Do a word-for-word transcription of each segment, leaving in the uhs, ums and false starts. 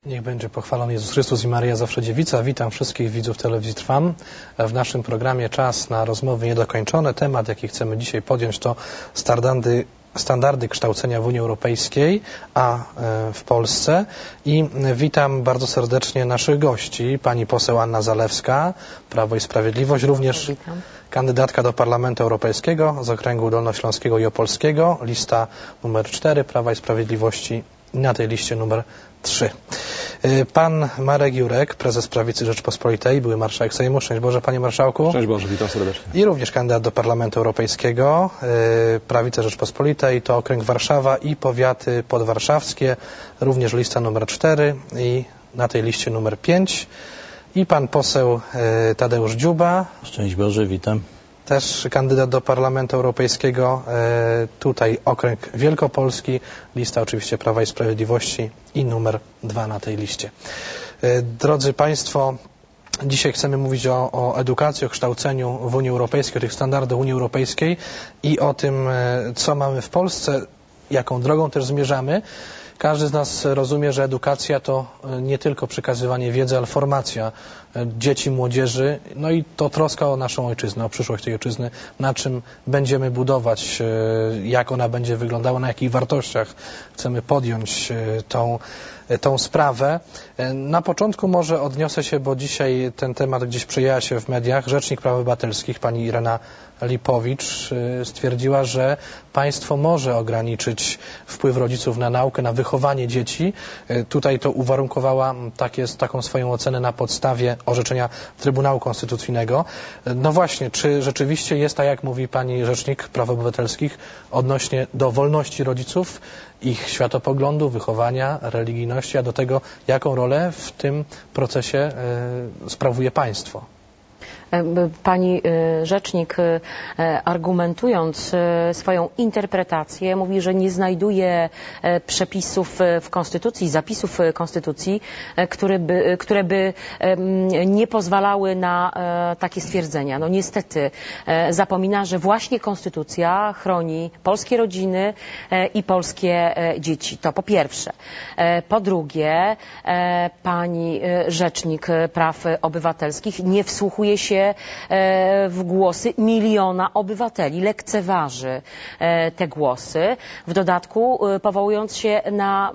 Niech będzie pochwalony Jezus Chrystus i Maryja zawsze dziewica. Witam wszystkich widzów telewizji Trwam. W naszym programie Czas na rozmowy niedokończone. Temat, jaki chcemy dzisiaj podjąć, to standardy, standardy kształcenia w Unii Europejskiej, a w Polsce. I witam bardzo serdecznie naszych gości. Pani poseł Anna Zalewska, Prawo i Sprawiedliwość, również witam. Kandydatka do Parlamentu Europejskiego z okręgu dolnośląskiego i opolskiego. Lista numer cztery Prawa i Sprawiedliwości i na tej liście numer trzy. Pan Marek Jurek, prezes Prawicy Rzeczpospolitej, były marszałek Sejmu. Szczęść Boże, panie marszałku. Szczęść Boże, witam serdecznie. I również kandydat do Parlamentu Europejskiego. Prawica Rzeczpospolitej to okręg Warszawa i powiaty podwarszawskie. Również lista numer cztery i na tej liście numer pięć. I pan poseł Tadeusz Dziuba. Szczęść Boże, witam. Też kandydat do Parlamentu Europejskiego, tutaj okręg Wielkopolski, lista oczywiście Prawa i Sprawiedliwości i numer dwa na tej liście. Drodzy Państwo, dzisiaj chcemy mówić o, o edukacji, o kształceniu w Unii Europejskiej, o tych standardach Unii Europejskiej i o tym, co mamy w Polsce, jaką drogą też zmierzamy. Każdy z nas rozumie, że edukacja to nie tylko przekazywanie wiedzy, ale formacja dzieci, młodzieży, no i to troska o naszą ojczyznę, o przyszłość tej ojczyzny, na czym będziemy budować, jak ona będzie wyglądała, na jakich wartościach chcemy podjąć tą, tą sprawę. Na początku może odniosę się, bo dzisiaj ten temat gdzieś przejawia się w mediach. Rzecznik Praw Obywatelskich, pani Irena Lipowicz, stwierdziła, że państwo może ograniczyć wpływ rodziców na naukę, na wychowanie dzieci. Tutaj to uwarunkowała takie, taką swoją ocenę na podstawie orzeczenia Trybunału Konstytucyjnego. No właśnie, czy rzeczywiście jest tak, jak mówi pani Rzecznik Praw Obywatelskich, odnośnie do wolności rodziców, ich światopoglądu, wychowania, religijności, a do tego, jaką rolę w tym procesie y, sprawuje państwo? Pani rzecznik, argumentując swoją interpretację, mówi, że nie znajduje przepisów w Konstytucji, zapisów Konstytucji, które by, które by nie pozwalały na takie stwierdzenia. No niestety zapomina, że właśnie Konstytucja chroni polskie rodziny i polskie dzieci. To po pierwsze. Po drugie, pani rzecznik praw obywatelskich nie wsłuchuje się w głosy miliona obywateli, lekceważy te głosy, w dodatku powołując się na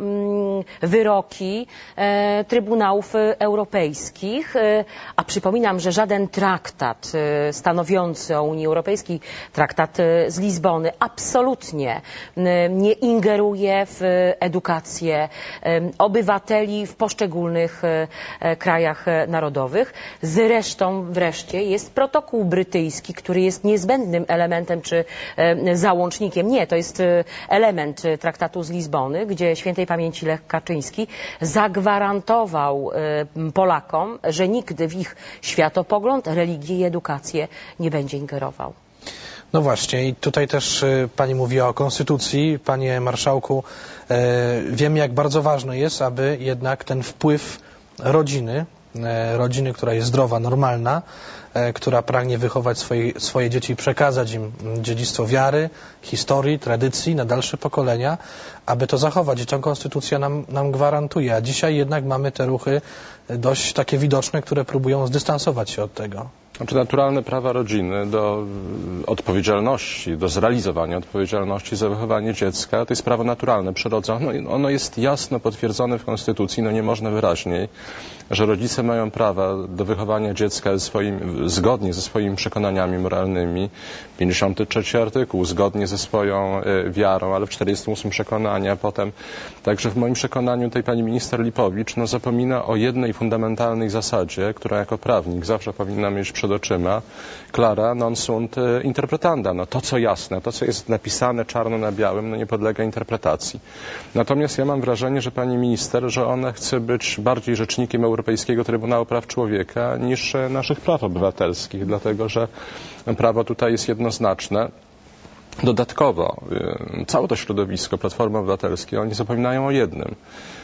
wyroki Trybunałów Europejskich, a przypominam, że żaden traktat stanowiący o Unii Europejskiej, traktat z Lizbony, absolutnie nie ingeruje w edukację obywateli w poszczególnych krajach narodowych. Zresztą wreszcie jest protokół brytyjski, który jest niezbędnym elementem czy załącznikiem. Nie, to jest element traktatu z Lizbony, gdzie świętej pamięci Lech Kaczyński zagwarantował Polakom, że nigdy w ich światopogląd, religię i edukację nie będzie ingerował. No właśnie i tutaj też pani mówiła o konstytucji. Panie marszałku, wiem, jak bardzo ważne jest, aby jednak ten wpływ rodziny, rodziny, która jest zdrowa, normalna, która pragnie wychować swoje, swoje dzieci i przekazać im dziedzictwo wiary, historii, tradycji na dalsze pokolenia, aby to zachować. I to konstytucja nam, nam gwarantuje. A dzisiaj jednak mamy te ruchy dość takie widoczne, które próbują zdystansować się od tego. Znaczy naturalne prawa rodziny do odpowiedzialności, do zrealizowania odpowiedzialności za wychowanie dziecka, to jest prawo naturalne, przyrodzone. Ono, ono jest jasno potwierdzone w Konstytucji, no nie można wyraźniej, że rodzice mają prawa do wychowania dziecka swoim, zgodnie ze swoimi przekonaniami moralnymi. pięćdziesiąty trzeci artykuł, zgodnie ze swoją y, wiarą, ale w czterdziestym ósmym przekonania potem. Także w moim przekonaniu tej pani minister Lipowicz no, zapomina o jednej fundamentalnej zasadzie, która jako prawnik zawsze powinna mieć przed oczyma. Clara non sunt interpretanda. No to, co jasne, to, co jest napisane czarno na białym, no nie podlega interpretacji. Natomiast ja mam wrażenie, że pani minister, że ona chce być bardziej rzecznikiem Europejskiego Trybunału Praw Człowieka niż naszych praw obywatelskich, dlatego że prawo tutaj jest jednoznaczne. Dodatkowo całe to środowisko Platformy Obywatelskiej, oni zapominają o jednym.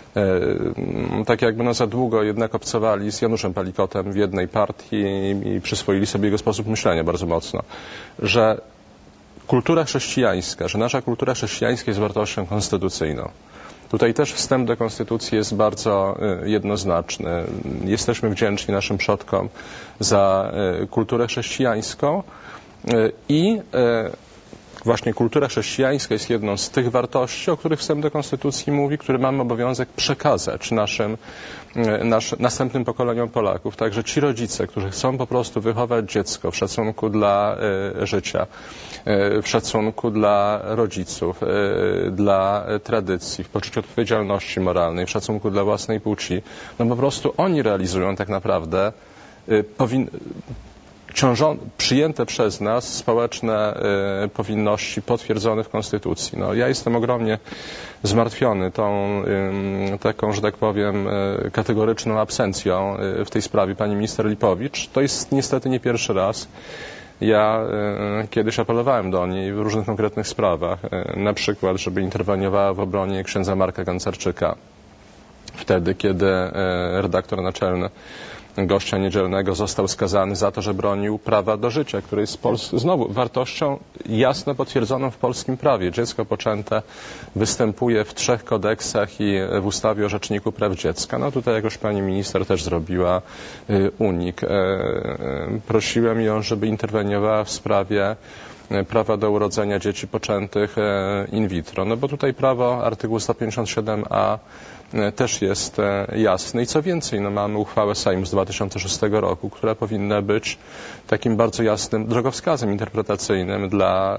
Tak jakby no za długo jednak obcowali z Januszem Palikotem w jednej partii i przyswoili sobie jego sposób myślenia bardzo mocno, że kultura chrześcijańska, że nasza kultura chrześcijańska jest wartością konstytucyjną. Tutaj też wstęp do Konstytucji jest bardzo jednoznaczny. Jesteśmy wdzięczni naszym przodkom za kulturę chrześcijańską i właśnie kultura chrześcijańska jest jedną z tych wartości, o których wstęp do Konstytucji mówi, które mamy obowiązek przekazać naszym nasz, następnym pokoleniom Polaków. Także ci rodzice, którzy chcą po prostu wychować dziecko w szacunku dla y, życia, y, w szacunku dla rodziców, y, dla tradycji, w poczuciu odpowiedzialności moralnej, w szacunku dla własnej płci, no po prostu oni realizują tak naprawdę y, powin Ciążą, przyjęte przez nas społeczne y, powinności potwierdzone w Konstytucji. No, ja jestem ogromnie zmartwiony tą y, taką, że tak powiem, y, kategoryczną absencją y, w tej sprawie pani minister Lipowicz. To jest niestety nie pierwszy raz. Ja y, kiedyś apelowałem do niej w różnych konkretnych sprawach, y, na przykład, żeby interweniowała w obronie księdza Marka Gancarczyka. Wtedy, kiedy y, redaktor naczelny Gościa Niedzielnego został skazany za to, że bronił prawa do życia, które jest Pols- znowu wartością jasno potwierdzoną w polskim prawie. Dziecko poczęte występuje w trzech kodeksach i w ustawie o Rzeczniku Praw Dziecka. No tutaj jakoś pani minister też zrobiła y, unik. E, e, prosiłem ją, żeby interweniowała w sprawie prawa do urodzenia dzieci poczętych in vitro. No bo tutaj prawo, artykuł sto pięćdziesiąt siedem a też jest jasny. I co więcej, no mamy uchwałę Sejmu z dwa tysiące szóstego roku, która powinna być takim bardzo jasnym drogowskazem interpretacyjnym dla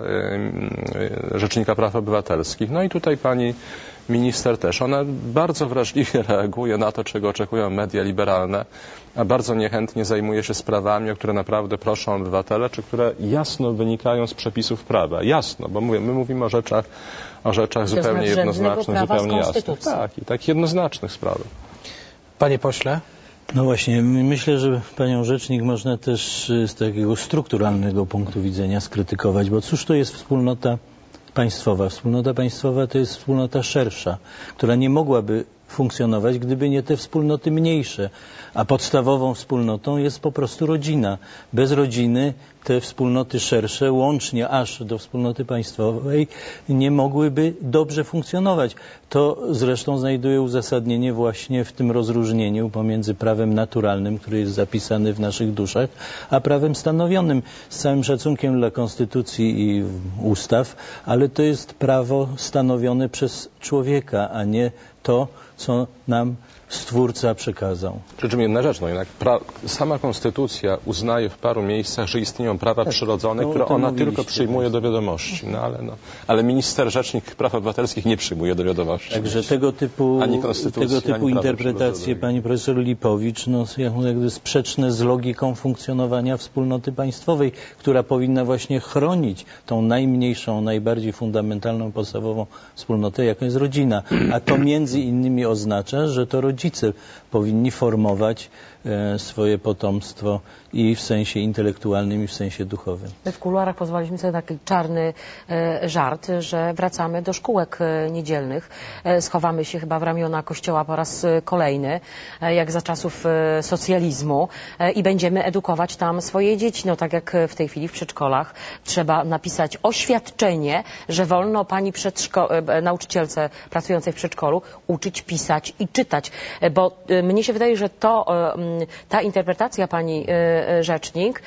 Rzecznika Praw Obywatelskich. No i tutaj pani minister też. Ona bardzo wrażliwie reaguje na to, czego oczekują media liberalne, a bardzo niechętnie zajmuje się sprawami, o które naprawdę proszą obywatele, czy które jasno wynikają z przepisów prawa. Jasno, bo mówię, my mówimy o rzeczach, o rzeczach zupełnie jednoznacznych, zupełnie jasnych. Tak, i tak jednoznacznych sprawach. Panie pośle. No właśnie, myślę, że panią rzecznik można też z takiego strukturalnego punktu widzenia skrytykować, bo cóż to jest wspólnota państwowa? Wspólnota państwowa to jest wspólnota szersza, która nie mogłaby funkcjonować, gdyby nie te wspólnoty mniejsze. A podstawową wspólnotą jest po prostu rodzina. Bez rodziny te wspólnoty szersze, łącznie aż do wspólnoty państwowej, nie mogłyby dobrze funkcjonować. To zresztą znajduje uzasadnienie właśnie w tym rozróżnieniu pomiędzy prawem naturalnym, które jest zapisane w naszych duszach, a prawem stanowionym. Z całym szacunkiem dla konstytucji i ustaw, ale to jest prawo stanowione przez człowieka, a nie to, co nam Stwórca przekazał. Przy czym jedna rzecz, no jednak pra- sama Konstytucja uznaje w paru miejscach, że istnieją prawa tak, przyrodzone, no, które ona tylko przyjmuje do wiadomości. No, ale, no, ale minister, rzecznik praw obywatelskich nie przyjmuje do wiadomości. Także tego typu, tego typu interpretacje pani profesor Lipowicz no, są jakby sprzeczne z logiką funkcjonowania wspólnoty państwowej, która powinna właśnie chronić tą najmniejszą, najbardziej fundamentalną, podstawową wspólnotę, jaką jest rodzina. A to między innymi oznacza, że to rodzina rodzice powinni formować e, swoje potomstwo i w sensie intelektualnym, i w sensie duchowym. My w kuluarach pozwoliliśmy sobie taki czarny e, żart, że wracamy do szkółek e, niedzielnych. E, schowamy się chyba w ramiona kościoła po raz kolejny, e, jak za czasów e, socjalizmu e, i będziemy edukować tam swoje dzieci. No tak jak w tej chwili w przedszkolach trzeba napisać oświadczenie, że wolno pani przedszko- e, nauczycielce pracującej w przedszkolu uczyć pisać i czytać. E, bo e, mnie się wydaje, że to, e, ta interpretacja pani e, rzecznik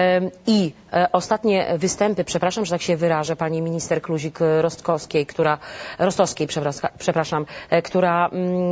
i ostatnie występy, przepraszam, że tak się wyrażę, pani minister Kluzik-Rostkowskiej, która, Rostowskiej, przepraszam, która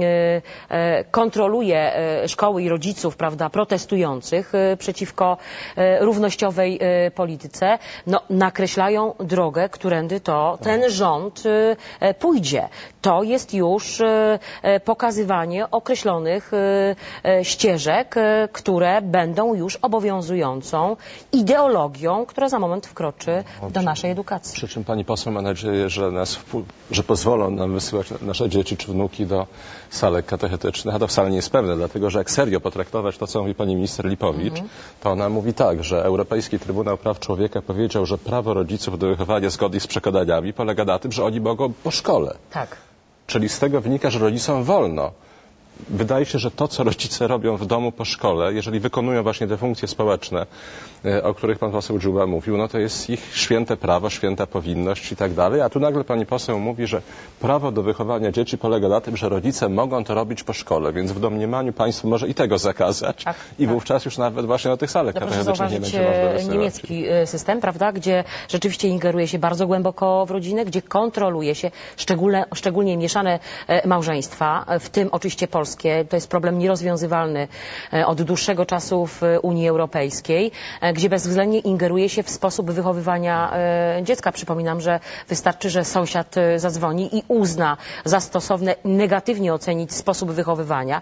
kontroluje szkoły i rodziców, prawda, protestujących przeciwko równościowej polityce, no, nakreślają drogę, którędy to ten rząd pójdzie. To jest już pokazywanie określonych ścieżek, które będą już obowiązującą ideologią, która za moment wkroczy do naszej edukacji. Przy czym pani poseł ma nadzieję, że, nas, że pozwolą nam wysyłać nasze dzieci czy wnuki do salek katechetycznych, a to wcale nie jest pewne, dlatego że jak serio potraktować to, co mówi pani minister Lipowicz, mhm. to ona mówi tak, że Europejski Trybunał Praw Człowieka powiedział, że prawo rodziców do wychowania zgodnie z przekonaniami polega na tym, że oni mogą po szkole. Tak. Czyli z tego wynika, że rodzicom wolno wydaje się, że to, co rodzice robią w domu po szkole, jeżeli wykonują właśnie te funkcje społeczne, o których pan poseł Dziuba mówił, no to jest ich święte prawo, święta powinność i tak dalej. A tu nagle pani poseł mówi, że prawo do wychowania dzieci polega na tym, że rodzice mogą to robić po szkole, więc w domniemaniu państwo może i tego zakazać. Tak, i tak. Wówczas już nawet właśnie o tych salach katechezycznych nie będzie można wysyłać. Niemiecki system, prawda, gdzie rzeczywiście ingeruje się bardzo głęboko w rodzinę, gdzie kontroluje się szczególne, szczególnie mieszane małżeństwa, w tym oczywiście polskie. To jest problem nierozwiązywalny od dłuższego czasu w Unii Europejskiej, gdzie bezwzględnie ingeruje się w sposób wychowywania dziecka. Przypominam, że wystarczy, że sąsiad zadzwoni i uzna za stosowne negatywnie ocenić sposób wychowywania,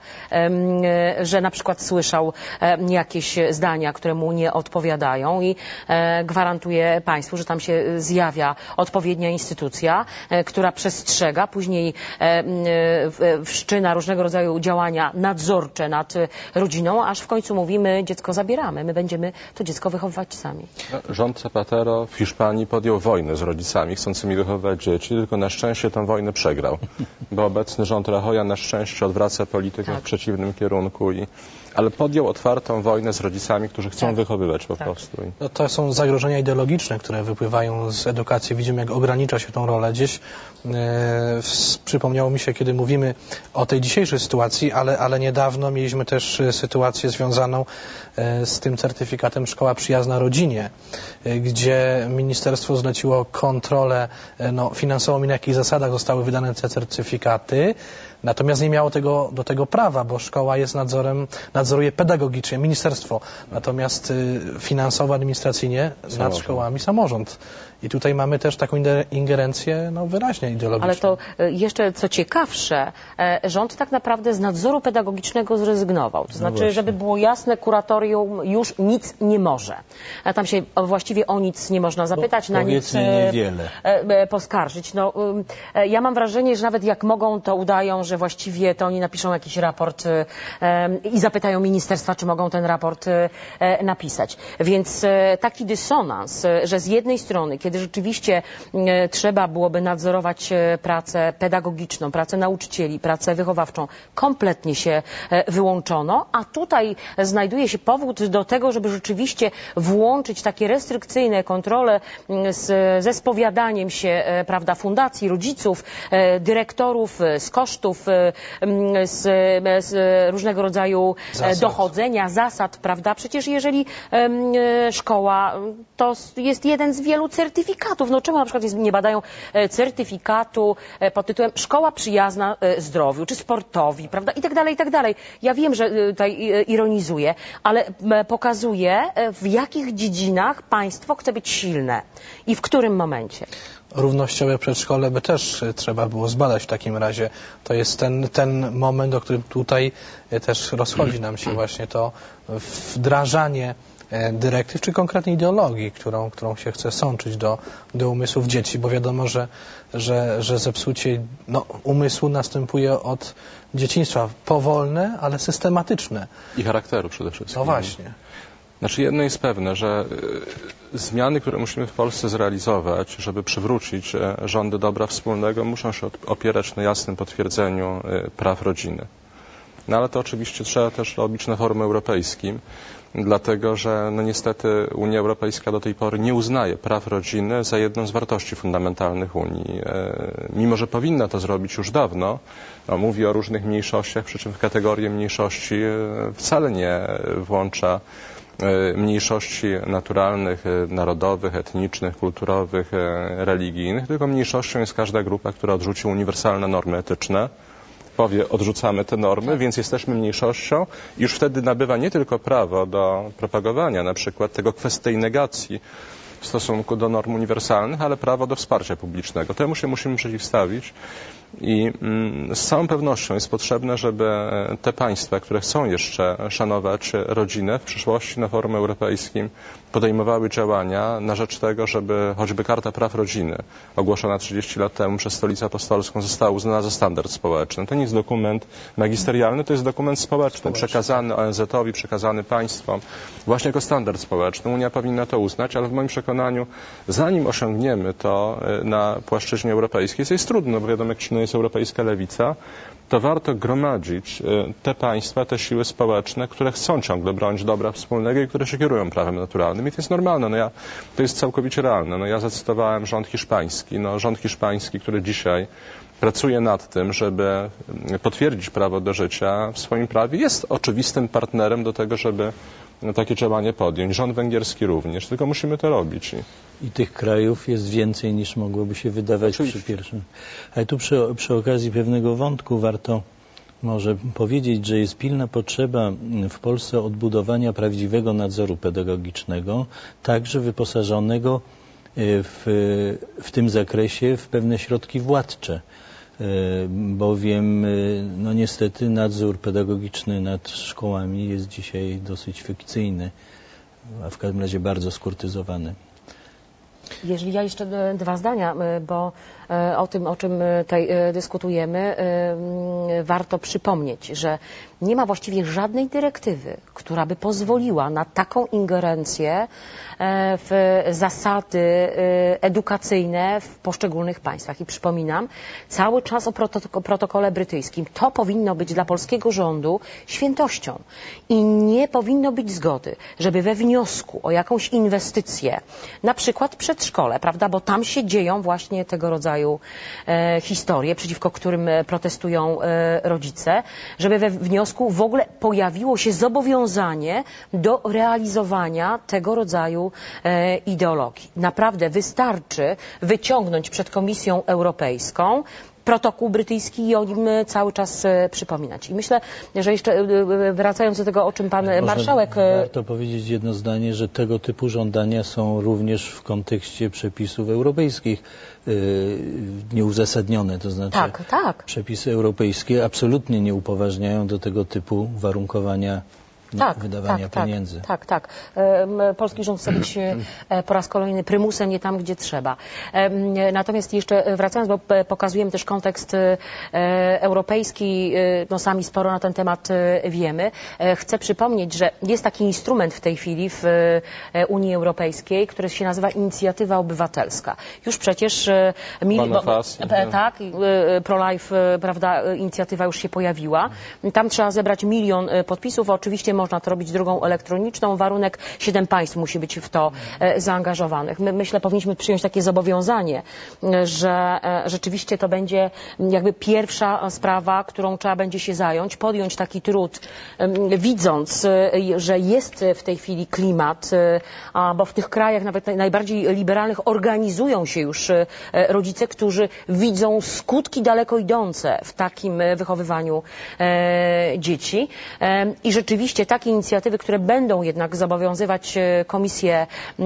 że na przykład słyszał jakieś zdania, które mu nie odpowiadają i gwarantuję państwu, że tam się zjawia odpowiednia instytucja, która przestrzega, później wszczyna różnego rodzaju działania nadzorcze nad rodziną, aż w końcu mówimy, dziecko zabieramy, my będziemy to dziecko wychowywać sami. No, rząd Zapatero w Hiszpanii podjął wojnę z rodzicami chcącymi wychowywać dzieci, tylko na szczęście tę wojnę przegrał, bo obecny rząd Rajoya na szczęście odwraca politykę tak. w przeciwnym kierunku, i, ale podjął otwartą wojnę z rodzicami, którzy chcą tak. wychowywać po tak. prostu. No, to są zagrożenia ideologiczne, które wypływają z edukacji. Widzimy, jak ogranicza się tą rolę. Gdzieś e, przypomniało mi się, kiedy mówimy o tej dzisiejszej sytuacji, ale, ale niedawno mieliśmy też sytuację związaną e, z tym certyfikatem Szkoła Przyjazna Rodzinie, e, gdzie ministerstwo zleciło kontrolę e, no, finansową i na jakich zasadach zostały wydane te certyfikaty. Natomiast nie miało tego, do tego prawa, bo szkoła jest nadzorem, nadzoruje pedagogicznie ministerstwo, natomiast y, finansowo, administracyjnie samorząd. Nad szkołami samorząd. I tutaj mamy też taką ingerencję no, wyraźnie ideologiczną. Ale to jeszcze co ciekawsze, rząd tak naprawdę z nadzoru pedagogicznego zrezygnował. To znaczy, no żeby było jasne, kuratorium już nic nie może. Tam się właściwie o nic nie można zapytać, Bo na nic niewiele. poskarżyć. No, ja mam wrażenie, że nawet jak mogą, to udają, że właściwie to oni napiszą jakiś raport i zapytają ministerstwa, czy mogą ten raport napisać. Więc taki dysonans, że z jednej strony, kiedy rzeczywiście e, trzeba byłoby nadzorować e, pracę pedagogiczną, pracę nauczycieli, pracę wychowawczą, kompletnie się e, wyłączono, a tutaj znajduje się powód do tego, żeby rzeczywiście włączyć takie restrykcyjne kontrole z, ze spowiadaniem się e, prawda, fundacji, rodziców, e, dyrektorów, e, z kosztów, e, z, e, z różnego rodzaju e, dochodzenia, zasad, prawda? Przecież jeżeli e, szkoła to jest jeden z wielu certyfikatów, No czemu na przykład nie badają certyfikatu pod tytułem Szkoła Przyjazna Zdrowiu, czy sportowi, prawda, i tak dalej, i tak dalej. Ja wiem, że tutaj ironizuję, ale pokazuję, w jakich dziedzinach państwo chce być silne i w którym momencie. Równościowe przedszkole by też trzeba było zbadać w takim razie. To jest ten, ten moment, o którym tutaj też rozchodzi nam się właśnie to wdrażanie dyrektyw, czy konkretnie ideologii, którą, którą się chce sączyć do, do umysłów dzieci, bo wiadomo, że, że, że zepsucie no, umysłu następuje od dzieciństwa. Powolne, ale systematyczne. I charakteru przede wszystkim. No właśnie. Znaczy jedno jest pewne, że y, zmiany, które musimy w Polsce zrealizować, żeby przywrócić y, rządy dobra wspólnego, muszą się opierać na jasnym potwierdzeniu y, praw rodziny. No ale to oczywiście trzeba też robić na forum europejskim, dlatego że no niestety Unia Europejska do tej pory nie uznaje praw rodziny za jedną z wartości fundamentalnych Unii. E, mimo że powinna to zrobić już dawno, no, mówi o różnych mniejszościach, przy czym w kategorię mniejszości e, wcale nie włącza e, mniejszości naturalnych, e, narodowych, etnicznych, kulturowych, e, religijnych, tylko mniejszością jest każda grupa, która odrzuci uniwersalne normy etyczne, powie, odrzucamy te normy, więc jesteśmy mniejszością i już wtedy nabywa nie tylko prawo do propagowania na przykład tego kwestii negacji w stosunku do norm uniwersalnych, ale prawo do wsparcia publicznego. Temu się musimy przeciwstawić i mm, z całą pewnością jest potrzebne, żeby te państwa, które chcą jeszcze szanować rodzinę, w przyszłości na forum europejskim podejmowały działania na rzecz tego, żeby choćby Karta Praw Rodziny, ogłoszona trzydzieści lat temu przez Stolicę Apostolską, została uznana za standard społeczny. To nie jest dokument magisterialny, to jest dokument społeczny, społeczny. przekazany O N Z-owi, przekazany państwom właśnie jako standard społeczny. Unia powinna to uznać, ale w moim przekonaniu, zanim osiągniemy to na płaszczyźnie europejskiej, to jest trudno, bo wiadomo, jak się jest europejska lewica, to warto gromadzić te państwa, te siły społeczne, które chcą ciągle bronić dobra wspólnego i które się kierują prawem naturalnym. I to jest normalne, no ja, to jest całkowicie realne. No ja zacytowałem rząd hiszpański. No, rząd hiszpański, który dzisiaj pracuje nad tym, żeby potwierdzić prawo do życia w swoim prawie, jest oczywistym partnerem do tego, żeby takie działanie podjąć. Rząd węgierski również, tylko musimy to robić. I tych krajów jest więcej niż mogłoby się wydawać Oczywiście. przy pierwszym. Ale tu przy, przy okazji pewnego wątku warto może powiedzieć, że jest pilna potrzeba w Polsce odbudowania prawdziwego nadzoru pedagogicznego, także wyposażonego w, w tym zakresie w pewne środki władcze. Bowiem no niestety nadzór pedagogiczny nad szkołami jest dzisiaj dosyć fikcyjny, a w każdym razie bardzo skurtyzowany. Jeżeli ja jeszcze dwa zdania, bo o tym, o czym tutaj dyskutujemy, warto przypomnieć, że nie ma właściwie żadnej dyrektywy, która by pozwoliła na taką ingerencję w zasady edukacyjne w poszczególnych państwach. I przypominam cały czas o protokole brytyjskim. To powinno być dla polskiego rządu świętością. I nie powinno być zgody, żeby we wniosku o jakąś inwestycję, na przykład przedszkole, prawda, bo tam się dzieją właśnie tego rodzaju e, historie, przeciwko którym protestują e, rodzice, żeby we wniosku w ogóle pojawiło się zobowiązanie do realizowania tego rodzaju e, ideologii. Naprawdę wystarczy wyciągnąć przed Komisją Europejską protokół brytyjski i o nim cały czas przypominać. I myślę, że jeszcze wracając do tego, o czym pan Może marszałek... Warto powiedzieć jedno zdanie, że tego typu żądania są również w kontekście przepisów europejskich yy, nieuzasadnione. To znaczy tak, tak. przepisy europejskie absolutnie nie upoważniają do tego typu warunkowania No, tak, wydawania tak, pieniędzy. Tak, tak, tak. Polski rząd chce być po raz kolejny prymusem, nie tam, gdzie trzeba. Natomiast jeszcze wracając, bo pokazujemy też kontekst europejski, no sami sporo na ten temat wiemy. Chcę przypomnieć, że jest taki instrument w tej chwili w Unii Europejskiej, który się nazywa Inicjatywa Obywatelska. Już przecież mili, bo, tak, pro-life, prawda, inicjatywa już się pojawiła. Tam trzeba zebrać milion podpisów. Oczywiście można to robić drogą elektroniczną. Warunek siedem państw musi być w to e, zaangażowanych. My, myślę, powinniśmy przyjąć takie zobowiązanie, że e, rzeczywiście to będzie jakby pierwsza sprawa, którą trzeba będzie się zająć, podjąć taki trud, e, widząc, e, że jest w tej chwili klimat, e, bo w tych krajach nawet najbardziej liberalnych organizują się już e, rodzice, którzy widzą skutki daleko idące w takim wychowywaniu e, dzieci. E, I rzeczywiście takie inicjatywy, które będą jednak zobowiązywać Komisję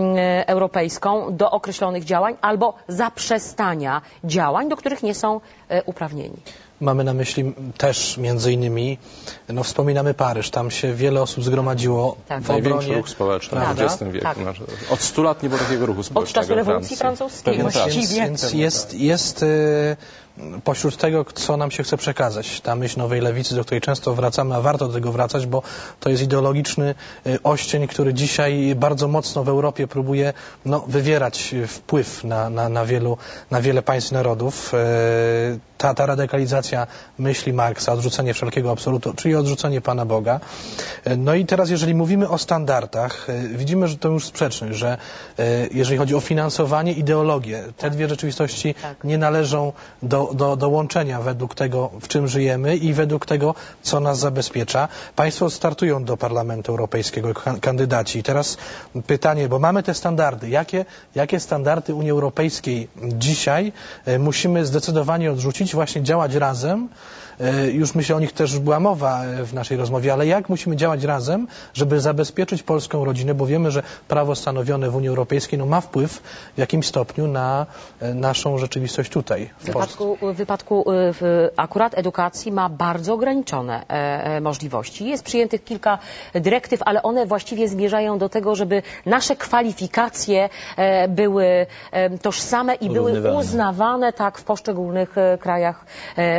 Europejską do określonych działań albo zaprzestania działań, do których nie są uprawnieni. Mamy na myśli też między innymi, no wspominamy Paryż, tam się wiele osób zgromadziło tak. w obronie. Największy ruch społeczny w dwudziestym wieku. Tak. Od stu lat nie było takiego ruchu społecznego. Od czasu rewolucji francuskiej właściwie. Więc, więc jest, jest y, pośród tego, co nam się chce przekazać, ta myśl nowej lewicy, do której często wracamy, a warto do tego wracać, bo to jest ideologiczny y, oścień, który dzisiaj bardzo mocno w Europie próbuje no, wywierać wpływ na, na, na, wielu, na wiele państw i narodów. Y, ta, ta radykalizacja myśli Marksa, odrzucenie wszelkiego absolutu, czyli odrzucenie Pana Boga. No i teraz, jeżeli mówimy o standardach, widzimy, że to już sprzeczność, że jeżeli chodzi o finansowanie, ideologię, te dwie rzeczywistości tak. nie należą do, do, do łączenia według tego, w czym żyjemy i według tego, co nas zabezpiecza. Państwo startują do Parlamentu Europejskiego, kandydaci. I teraz pytanie, bo mamy te standardy. Jakie, jakie standardy Unii Europejskiej dzisiaj musimy zdecydowanie odrzucić, właśnie działać razem? Już myślę, o nich też była mowa w naszej rozmowie, ale jak musimy działać razem, żeby zabezpieczyć polską rodzinę, bo wiemy, że prawo stanowione w Unii Europejskiej no, ma wpływ w jakimś stopniu na naszą rzeczywistość tutaj. W, w wypadku, w wypadku w akurat edukacji ma bardzo ograniczone e, możliwości. Jest przyjętych kilka dyrektyw, ale one właściwie zmierzają do tego, żeby nasze kwalifikacje e, były e, tożsame i były uznawane tak w poszczególnych e, krajach e,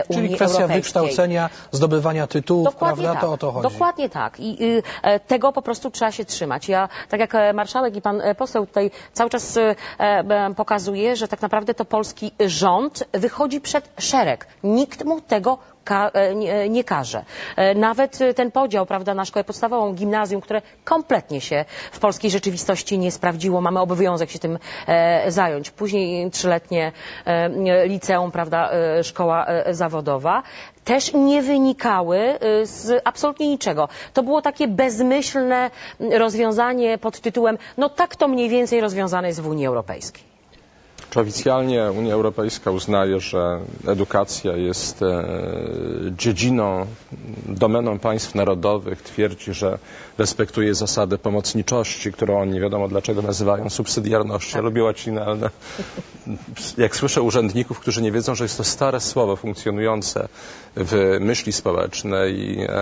Czyli Unii kwestia Europejskiej. wykształcenia, zdobywania tytułów, Dokładnie prawda? tak. To o to chodzi. Dokładnie tak. I y, e, tego po prostu trzeba się trzymać. Ja, tak jak e, marszałek i pan e, poseł tutaj cały czas e, e, pokazuje, że tak naprawdę to polski rząd wychodzi przed szereg. Nikt mu tego Ka, nie, nie każe. Nawet ten podział, prawda, na szkołę podstawową, gimnazjum, które kompletnie się w polskiej rzeczywistości nie sprawdziło. Mamy obowiązek się tym e, zająć. Później trzyletnie e, liceum, prawda, e, szkoła e, zawodowa. Też nie wynikały z absolutnie niczego. To było takie bezmyślne rozwiązanie pod tytułem, no tak to mniej więcej rozwiązane jest w Unii Europejskiej. Oficjalnie Unia Europejska uznaje, że edukacja jest e, dziedziną, domeną państw narodowych. Twierdzi, że respektuje zasadę pomocniczości, którą oni nie wiadomo dlaczego nazywają subsydiarnością. Tak. Ja lubię łacinę, ale jak słyszę urzędników, którzy nie wiedzą, że jest to stare słowo funkcjonujące w myśli społecznej i e,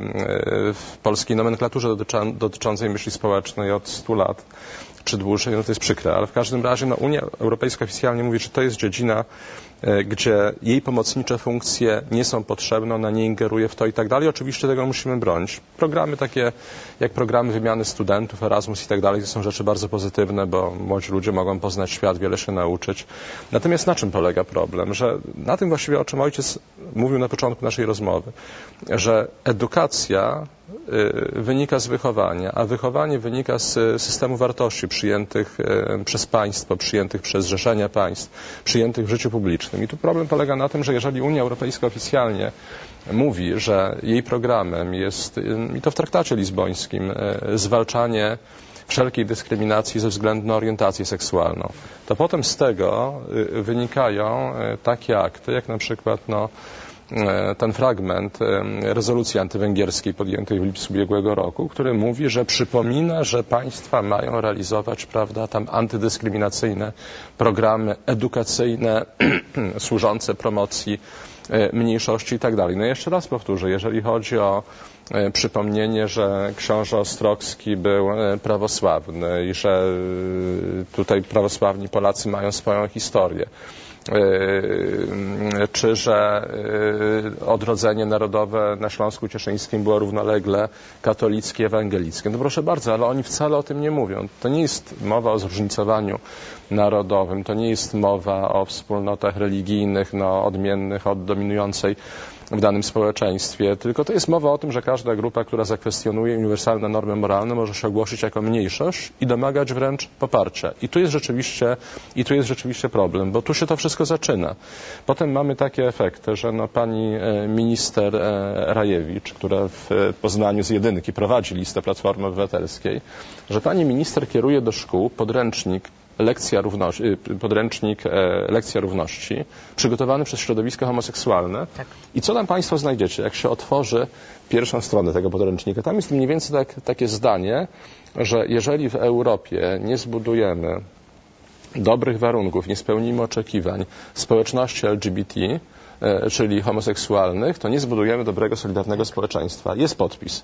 w polskiej nomenklaturze dotycza, dotyczącej myśli społecznej od stu lat, czy dłużej, no to jest przykre, ale w każdym razie no, Unia Europejska oficjalnie mówi, że to jest dziedzina, e, gdzie jej pomocnicze funkcje nie są potrzebne, ona nie ingeruje w to i tak dalej. Oczywiście tego musimy bronić. Programy takie jak programy wymiany studentów, Erasmus i tak dalej, to są rzeczy bardzo pozytywne, bo młodzi ludzie mogą poznać świat, wiele się nauczyć. Natomiast na czym polega problem? Że na tym właściwie, o czym ojciec mówił na początku naszej rozmowy, że edukacja y, wynika z wychowania, a wychowanie wynika z systemu wartości przyjętych y, przez państwo, przyjętych przez zrzeszenia państw, przyjętych w życiu publicznym. I tu problem polega na tym, że jeżeli Unia Europejska oficjalnie mówi, że jej programem jest, i to w traktacie lizbońskim, zwalczanie wszelkiej dyskryminacji ze względu na orientację seksualną, to potem z tego wynikają takie akty, jak na przykład no, ten fragment rezolucji antywęgierskiej podjętej w lipcu ubiegłego roku, który mówi, że przypomina, że państwa mają realizować, prawda, tam antydyskryminacyjne programy edukacyjne służące promocji mniejszości i tak dalej. No jeszcze raz powtórzę, jeżeli chodzi o przypomnienie, że książę Ostrogski był prawosławny i że tutaj prawosławni Polacy mają swoją historię, czy że odrodzenie narodowe na Śląsku Cieszyńskim było równolegle katolickie, ewangelickie. No proszę bardzo, ale oni wcale o tym nie mówią. To nie jest mowa o zróżnicowaniu narodowym, to nie jest mowa o wspólnotach religijnych, no, odmiennych od dominującej w danym społeczeństwie, tylko to jest mowa o tym, że każda grupa, która zakwestionuje uniwersalne normy moralne, może się ogłosić jako mniejszość i domagać wręcz poparcia. I tu jest rzeczywiście, i tu jest rzeczywiście problem, bo tu się to wszystko zaczyna. Potem mamy takie efekty, że no, pani minister Rajewicz, która w Poznaniu z jedynki prowadzi listę Platformy Obywatelskiej, że pani minister kieruje do szkół podręcznik Lekcja równości, podręcznik e, Lekcja Równości, przygotowany przez środowiska homoseksualne. Tak. I co tam Państwo znajdziecie, jak się otworzy pierwszą stronę tego podręcznika? Tam jest mniej więcej tak, takie zdanie, że jeżeli w Europie nie zbudujemy dobrych warunków, nie spełnimy oczekiwań społeczności L G B T, e, czyli homoseksualnych, to nie zbudujemy dobrego, solidarnego społeczeństwa. Jest podpis.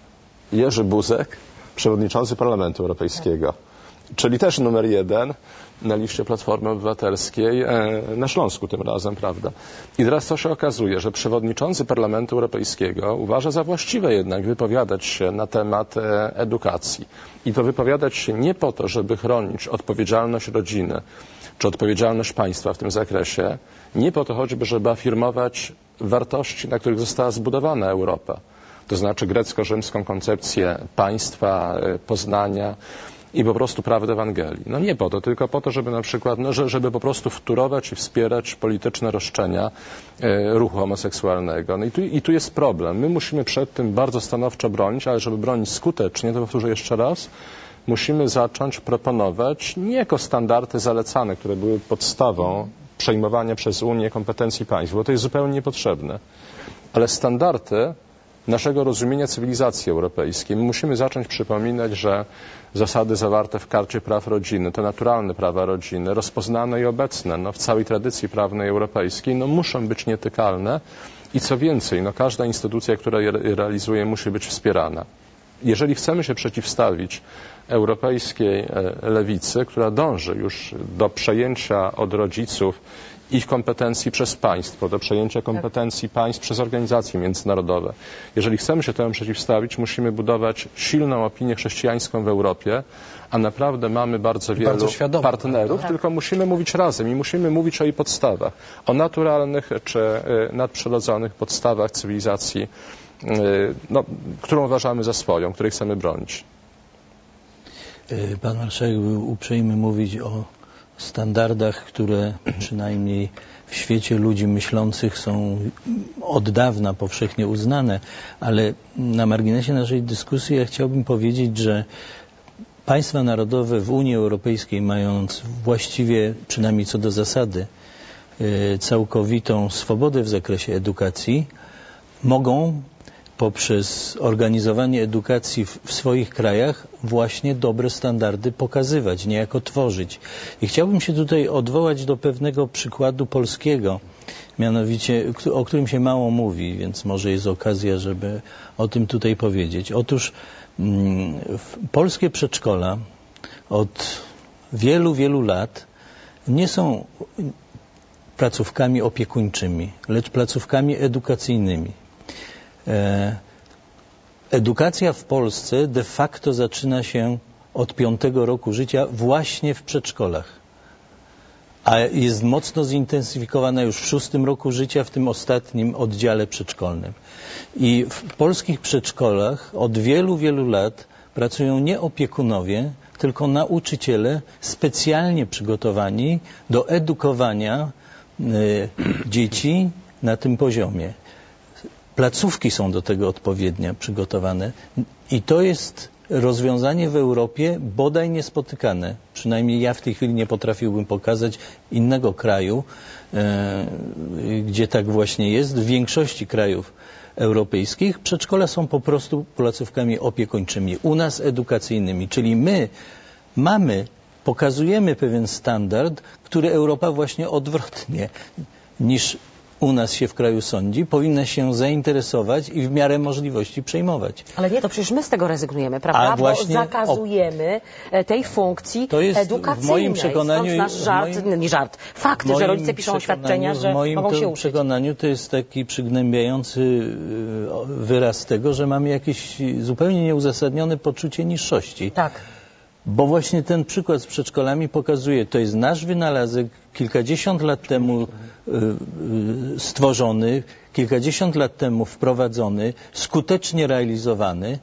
Jerzy Buzek, przewodniczący Parlamentu Europejskiego. Czyli też numer jeden na liście Platformy Obywatelskiej, na Śląsku tym razem, prawda? I teraz co się okazuje, że przewodniczący Parlamentu Europejskiego uważa za właściwe jednak wypowiadać się na temat edukacji. I to wypowiadać się nie po to, żeby chronić odpowiedzialność rodziny, czy odpowiedzialność państwa w tym zakresie, nie po to choćby, żeby afirmować wartości, na których została zbudowana Europa. To znaczy grecko-rzymską koncepcję państwa, poznania, i po prostu prawdę Ewangelii. No nie po to, tylko po to, żeby na przykład, no, żeby po prostu wtórować i wspierać polityczne roszczenia e, ruchu homoseksualnego. No i tu, i tu jest problem. My musimy przed tym bardzo stanowczo bronić, ale żeby bronić skutecznie, to powtórzę jeszcze raz, musimy zacząć proponować nie jako standardy zalecane, które były podstawą przejmowania przez Unię kompetencji państw, bo to jest zupełnie niepotrzebne, ale standardy naszego rozumienia cywilizacji europejskiej. My musimy zacząć przypominać, że zasady zawarte w Karcie Praw Rodziny, te naturalne prawa rodziny, rozpoznane i obecne no, w całej tradycji prawnej europejskiej, no, muszą być nietykalne i co więcej, no, każda instytucja, która je realizuje, musi być wspierana. Jeżeli chcemy się przeciwstawić europejskiej lewicy, która dąży już do przejęcia od rodziców ich kompetencji przez państwo, do przejęcia kompetencji państw przez organizacje międzynarodowe. Jeżeli chcemy się temu przeciwstawić, musimy budować silną opinię chrześcijańską w Europie, a naprawdę mamy bardzo wielu bardzo świadomą, partnerów, tak. tylko musimy mówić razem i musimy mówić o jej podstawach, o naturalnych czy nadprzyrodzonych podstawach cywilizacji, no, którą uważamy za swoją, której chcemy bronić. Pan marszałek był uprzejmy mówić o standardach, które przynajmniej w świecie ludzi myślących są od dawna powszechnie uznane, ale na marginesie naszej dyskusji ja chciałbym powiedzieć, że państwa narodowe w Unii Europejskiej, mając właściwie, przynajmniej co do zasady, całkowitą swobodę w zakresie edukacji, mogą poprzez organizowanie edukacji w, w swoich krajach właśnie dobre standardy pokazywać, niejako tworzyć. I chciałbym się tutaj odwołać do pewnego przykładu polskiego, mianowicie, o którym się mało mówi, więc może jest okazja, żeby o tym tutaj powiedzieć. Otóż mm, polskie przedszkola od wielu, wielu lat nie są placówkami opiekuńczymi, lecz placówkami edukacyjnymi. Edukacja w Polsce de facto zaczyna się od piątego roku życia właśnie w przedszkolach, a jest mocno zintensyfikowana już w szóstym roku życia w tym ostatnim oddziale przedszkolnym. I w polskich przedszkolach od wielu, wielu lat pracują nie opiekunowie, tylko nauczyciele specjalnie przygotowani do edukowania y, dzieci na tym poziomie. Placówki są do tego odpowiednio przygotowane i to jest rozwiązanie w Europie bodaj niespotykane. Przynajmniej ja w tej chwili nie potrafiłbym pokazać innego kraju, e, gdzie tak właśnie jest. W większości krajów europejskich przedszkola są po prostu placówkami opiekuńczymi, u nas edukacyjnymi, czyli my mamy, pokazujemy pewien standard, który Europa właśnie odwrotnie niż u nas się w kraju sądzi, powinna się zainteresować i w miarę możliwości przejmować. Ale nie, to przecież my z tego rezygnujemy, prawda? A właśnie, bo zakazujemy o, tej funkcji to jest edukacyjnej. W moim przekonaniu, nasz żart, w moim, nie żart, fakt, że rodzice piszą oświadczenia, że mogą się uczyć. W moim przekonaniu to jest taki przygnębiający wyraz tego, że mamy jakieś zupełnie nieuzasadnione poczucie niższości. Tak. Bo właśnie ten przykład z przedszkolami pokazuje, to jest nasz wynalazek, kilkadziesiąt lat temu y, y, stworzony, kilkadziesiąt lat temu wprowadzony, skutecznie realizowany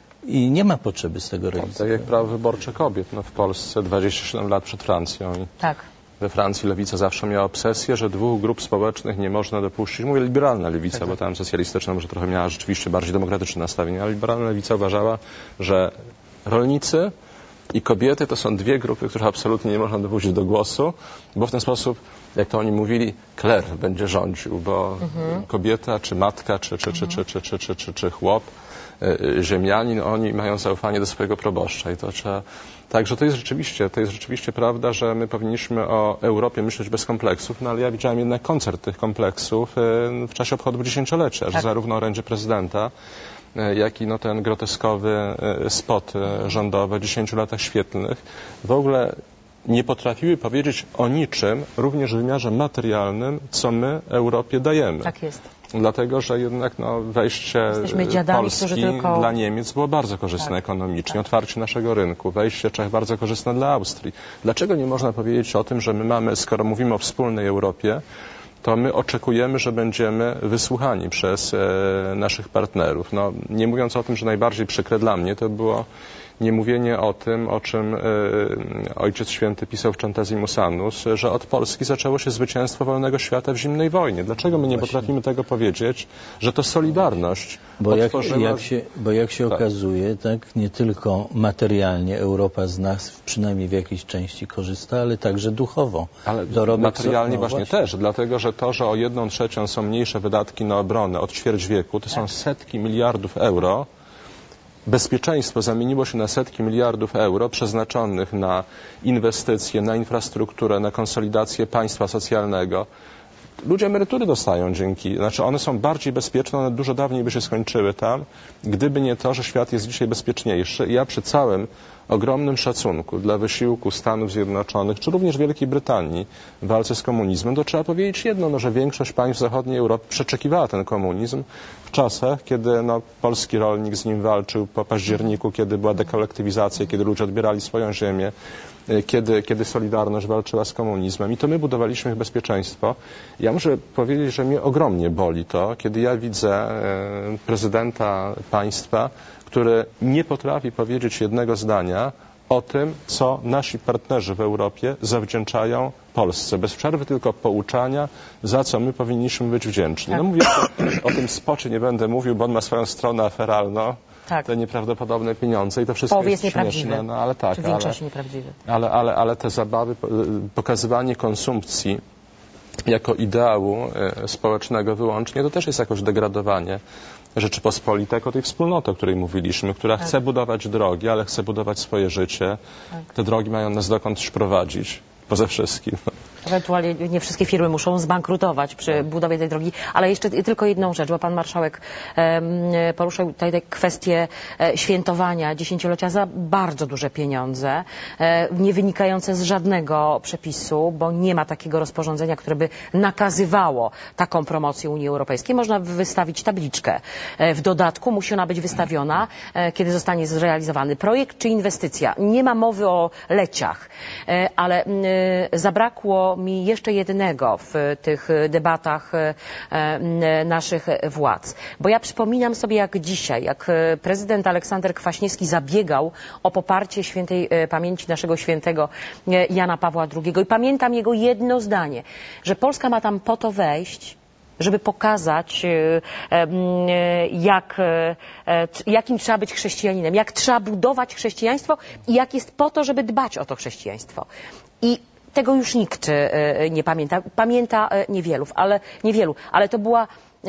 i nie ma potrzeby z tego realizować. Tak jak prawo wyborcze kobiet no, w Polsce dwadzieścia siedem lat przed Francją. I tak. We Francji lewica zawsze miała obsesję, że dwóch grup społecznych nie można dopuścić. Mówię liberalna lewica, tak, bo tam socjalistyczna może trochę miała rzeczywiście bardziej demokratyczne nastawienie, ale liberalna lewica uważała, że rolnicy i kobiety to są dwie grupy, których absolutnie nie można dopuścić do głosu, bo w ten sposób, jak to oni mówili, kler będzie rządził, bo mhm. kobieta, czy matka, czy, czy, czy, czy, czy, czy, czy, czy, czy chłop, y, ziemianin, oni mają zaufanie do swojego proboszcza i to trzeba... Także to jest rzeczywiście, to jest rzeczywiście prawda, że my powinniśmy o Europie myśleć bez kompleksów, no ale ja widziałem jednak koncert tych kompleksów y, w czasie obchodów dziesięciolecia, tak. że zarówno orędzie prezydenta, jak i no, ten groteskowy spot rządowy w dziesięciu latach świetlnych w ogóle nie potrafiły powiedzieć o niczym, również w wymiarze materialnym, co my Europie dajemy. Tak jest. Dlatego, że jednak no, wejście dziadami, Polski tylko... dla Niemiec było bardzo korzystne tak. ekonomicznie, tak. otwarcie naszego rynku, wejście Czech bardzo korzystne dla Austrii. Dlaczego nie można powiedzieć o tym, że my mamy, skoro mówimy o wspólnej Europie, to my oczekujemy, że będziemy wysłuchani przez e, naszych partnerów. No, nie mówiąc o tym, że najbardziej przykre dla mnie to było niemówienie o tym, o czym e, Ojciec Święty pisał w Centesimus Annus, że od Polski zaczęło się zwycięstwo wolnego świata w zimnej wojnie. Dlaczego my nie Właśnie. potrafimy tego powiedzieć, że to Solidarność bo jak, jak się, bo jak się tak. okazuje, tak, nie tylko materialnie Europa z nas przynajmniej w jakiejś części korzysta, ale także duchowo. Ale Dorobek materialnie no, właśnie, właśnie też, dlatego że to, że o jedną trzecią są mniejsze wydatki na obronę od ćwierć wieku, to są setki miliardów euro. Bezpieczeństwo zamieniło się na setki miliardów euro przeznaczonych na inwestycje, na infrastrukturę, na konsolidację państwa socjalnego. ludzie emerytury dostają dzięki, znaczy one są bardziej bezpieczne, one dużo dawniej by się skończyły tam, gdyby nie to, że świat jest dzisiaj bezpieczniejszy. I ja przy całym ogromnym szacunku dla wysiłku Stanów Zjednoczonych, czy również Wielkiej Brytanii w walce z komunizmem, to trzeba powiedzieć jedno, no, że większość państw zachodniej Europy przeczekiwała ten komunizm w czasach, kiedy no, polski rolnik z nim walczył po październiku, kiedy była dekolektywizacja, kiedy ludzie odbierali swoją ziemię, kiedy, kiedy Solidarność walczyła z komunizmem i to my budowaliśmy ich bezpieczeństwo. Ja muszę powiedzieć, że mnie ogromnie boli to, kiedy ja widzę prezydenta państwa, który nie potrafi powiedzieć jednego zdania o tym, co nasi partnerzy w Europie zawdzięczają Polsce. Bez przerwy tylko pouczania, za co my powinniśmy być wdzięczni. No mówię, o tym spocie nie będę mówił, bo on ma swoją stronę aferalną. Tak. Te nieprawdopodobne pieniądze i to wszystko Połowie jest, jest śmieszne. No, ale tak, Czy w większości ale, nieprawdziwe. Ale, ale, ale te zabawy, pokazywanie konsumpcji jako ideału e, społecznego wyłącznie, to też jest jakoś degradowanie Rzeczypospolitej jako tej wspólnoty, o której mówiliśmy, która tak. chce budować drogi, ale chce budować swoje życie. Tak. Te drogi mają nas dokądś prowadzić, poza wszystkim. Ewentualnie nie wszystkie firmy muszą zbankrutować przy budowie tej drogi, ale jeszcze tylko jedną rzecz, bo pan marszałek um, poruszył tutaj te kwestie e, świętowania dziesięciolecia za bardzo duże pieniądze, e, nie wynikające z żadnego przepisu, bo nie ma takiego rozporządzenia, które by nakazywało taką promocję Unii Europejskiej. Można wystawić tabliczkę. E, w dodatku musi ona być wystawiona, e, kiedy zostanie zrealizowany projekt czy inwestycja. Nie ma mowy o leciach, e, ale e, zabrakło mi jeszcze jednego w tych debatach naszych władz. Bo ja przypominam sobie jak dzisiaj, jak prezydent Aleksander Kwaśniewski zabiegał o poparcie świętej pamięci naszego świętego Jana Pawła drugiego. I pamiętam jego jedno zdanie, że Polska ma tam po to wejść, żeby pokazać, jak, jakim trzeba być chrześcijaninem, jak trzeba budować chrześcijaństwo i jak jest po to, żeby dbać o to chrześcijaństwo. I tego już nikt nie pamięta. Pamięta niewielu, ale, niewielu, ale to była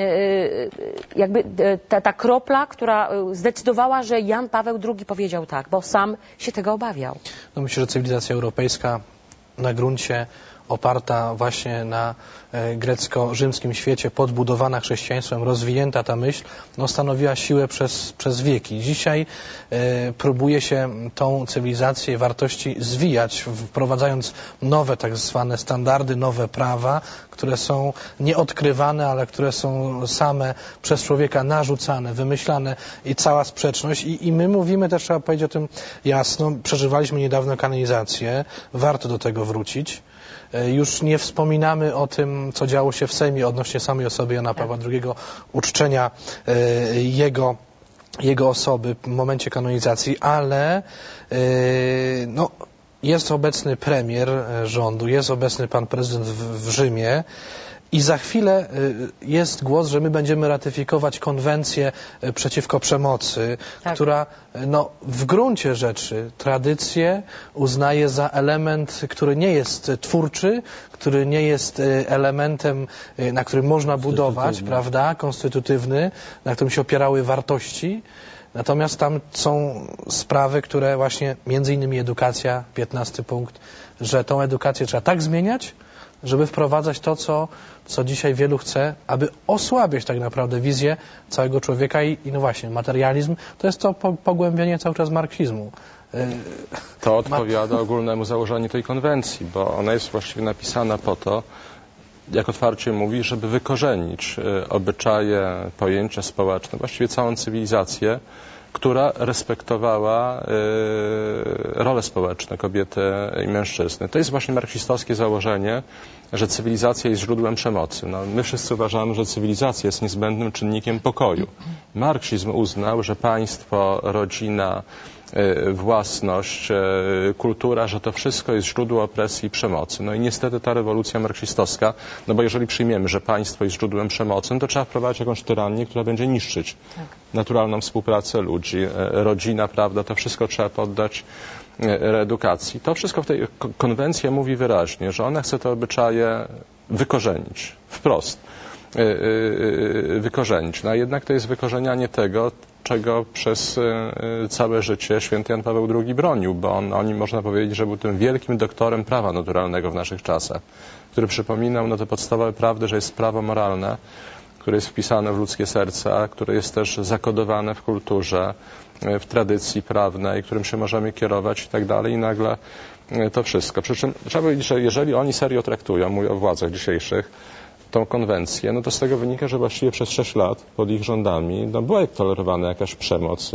jakby ta, ta kropla, która zdecydowała, że Jan Paweł drugi powiedział tak, bo sam się tego obawiał. No myślę, że cywilizacja europejska na gruncie oparta właśnie na grecko-rzymskim świecie, podbudowana chrześcijaństwem, rozwinięta ta myśl, no, stanowiła siłę przez, przez wieki. Dzisiaj e, próbuje się tą cywilizację, wartości zwijać, wprowadzając nowe tak zwane standardy, nowe prawa, które są nieodkrywane, ale które są same przez człowieka narzucane, wymyślane i cała sprzeczność. I, i my mówimy, też trzeba powiedzieć o tym jasno, przeżywaliśmy niedawno kanonizację, warto do tego wrócić. Już nie wspominamy o tym, co działo się w Sejmie odnośnie samej osoby Jana Pawła drugiego, uczczenia jego, jego osoby w momencie kanonizacji, ale no, jest obecny premier rządu, jest obecny pan prezydent w, w Rzymie. I za chwilę jest głos, że my będziemy ratyfikować konwencję przeciwko przemocy, tak. która no, w gruncie rzeczy tradycję uznaje za element, który nie jest twórczy, który nie jest elementem, na którym można budować, prawda, konstytutywny, na którym się opierały wartości. Natomiast tam są sprawy, które właśnie, między innymi edukacja, piętnasty punkt, że tą edukację trzeba tak zmieniać, żeby wprowadzać to, co, co dzisiaj wielu chce, aby osłabiać tak naprawdę wizję całego człowieka i, i no właśnie, materializm to jest to po, pogłębienie cały czas marksizmu. To odpowiada ogólnemu założeniu tej konwencji, bo ona jest właściwie napisana po to, jak otwarcie mówi, żeby wykorzenić obyczaje, pojęcia społeczne, właściwie całą cywilizację, która respektowała y, role społeczne kobiety i mężczyzny. To jest właśnie marksistowskie założenie, że cywilizacja jest źródłem przemocy. No, my wszyscy uważamy, że cywilizacja jest niezbędnym czynnikiem pokoju. Marksizm uznał, że państwo, rodzina, y, własność, y, kultura, że to wszystko jest źródło opresji i przemocy. No i niestety ta rewolucja marksistowska, no bo jeżeli przyjmiemy, że państwo jest źródłem przemocy, no to trzeba wprowadzić jakąś tyranię, która będzie niszczyć tak. naturalną współpracę ludzi, rodzina, prawda, to wszystko trzeba poddać reedukacji. To wszystko w tej konwencji mówi wyraźnie, że ona chce te obyczaje wykorzenić wprost. wykorzenić. No a jednak to jest wykorzenianie tego, czego przez całe życie święty Jan Paweł drugi bronił, bo on, oni można powiedzieć, że był tym wielkim doktorem prawa naturalnego w naszych czasach, który przypominał no, te podstawowe prawdy, że jest prawo moralne, które jest wpisane w ludzkie serca, które jest też zakodowane w kulturze, w tradycji prawnej, którym się możemy kierować i tak dalej, i nagle to wszystko. Przy czym trzeba powiedzieć, że jeżeli oni serio traktują, mówię o władzach dzisiejszych, tą konwencję, no to z tego wynika, że właściwie przez sześć lat pod ich rządami no, była tolerowana jakaś przemoc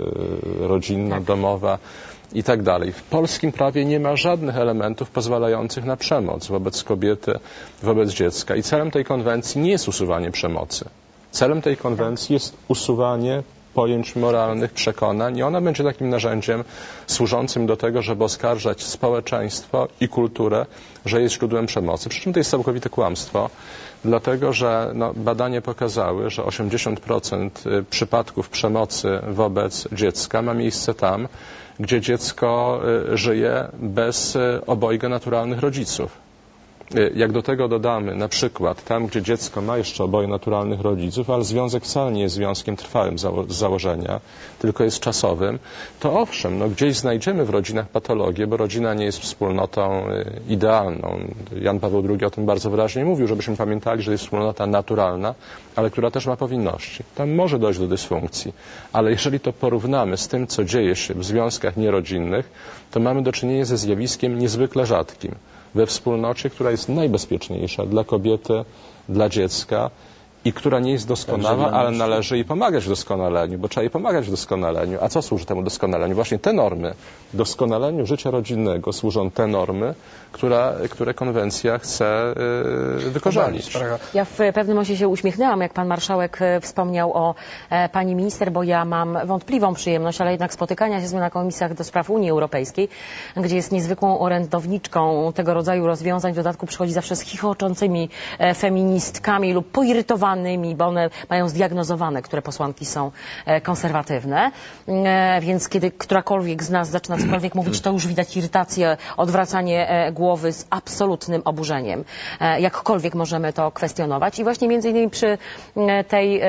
e, rodzinna, tak. domowa i tak dalej. W polskim prawie nie ma żadnych elementów pozwalających na przemoc wobec kobiety, wobec dziecka. I celem tej konwencji nie jest usuwanie przemocy. Celem tej konwencji jest usuwanie pojęć moralnych, przekonań i ona będzie takim narzędziem służącym do tego, żeby oskarżać społeczeństwo i kulturę, że jest źródłem przemocy. Przy czym to jest całkowite kłamstwo, dlatego że no, badania pokazały, że osiemdziesiąt procent przypadków przemocy wobec dziecka ma miejsce tam, gdzie dziecko żyje bez obojga naturalnych rodziców. Jak do tego dodamy na przykład tam, gdzie dziecko ma jeszcze oboje naturalnych rodziców, ale związek wcale nie jest związkiem trwałym z założenia, tylko jest czasowym, to owszem, no gdzieś znajdziemy w rodzinach patologię, bo rodzina nie jest wspólnotą idealną. Jan Paweł drugi o tym bardzo wyraźnie mówił, żebyśmy pamiętali, że jest wspólnota naturalna, ale która też ma powinności. Tam może dojść do dysfunkcji, ale jeżeli to porównamy z tym, co dzieje się w związkach nierodzinnych, to mamy do czynienia ze zjawiskiem niezwykle rzadkim. We wspólnocie, która jest najbezpieczniejsza dla kobiety, dla dziecka i która nie jest doskonała, ale należy jej pomagać w doskonaleniu, bo trzeba jej pomagać w doskonaleniu. A co służy temu doskonaleniu? Właśnie te normy. Doskonaleniu życia rodzinnego służą te normy, która, które konwencja chce yy, wykorzenić. Ja w pewnym momencie się uśmiechnęłam, jak pan marszałek wspomniał o e, pani minister, bo ja mam wątpliwą przyjemność, ale jednak spotykania się z nią na komisjach do spraw Unii Europejskiej, gdzie jest niezwykłą orędowniczką tego rodzaju rozwiązań. W dodatku przychodzi zawsze z chichoczącymi e, feministkami lub poirytowanymi, bo one mają zdiagnozowane, które posłanki są e, konserwatywne. E, więc kiedy którakolwiek z nas zaczyna cokolwiek mówić, to już widać irytację, odwracanie e, głowy z absolutnym oburzeniem. E, jakkolwiek możemy to kwestionować. I właśnie między innymi przy e, tej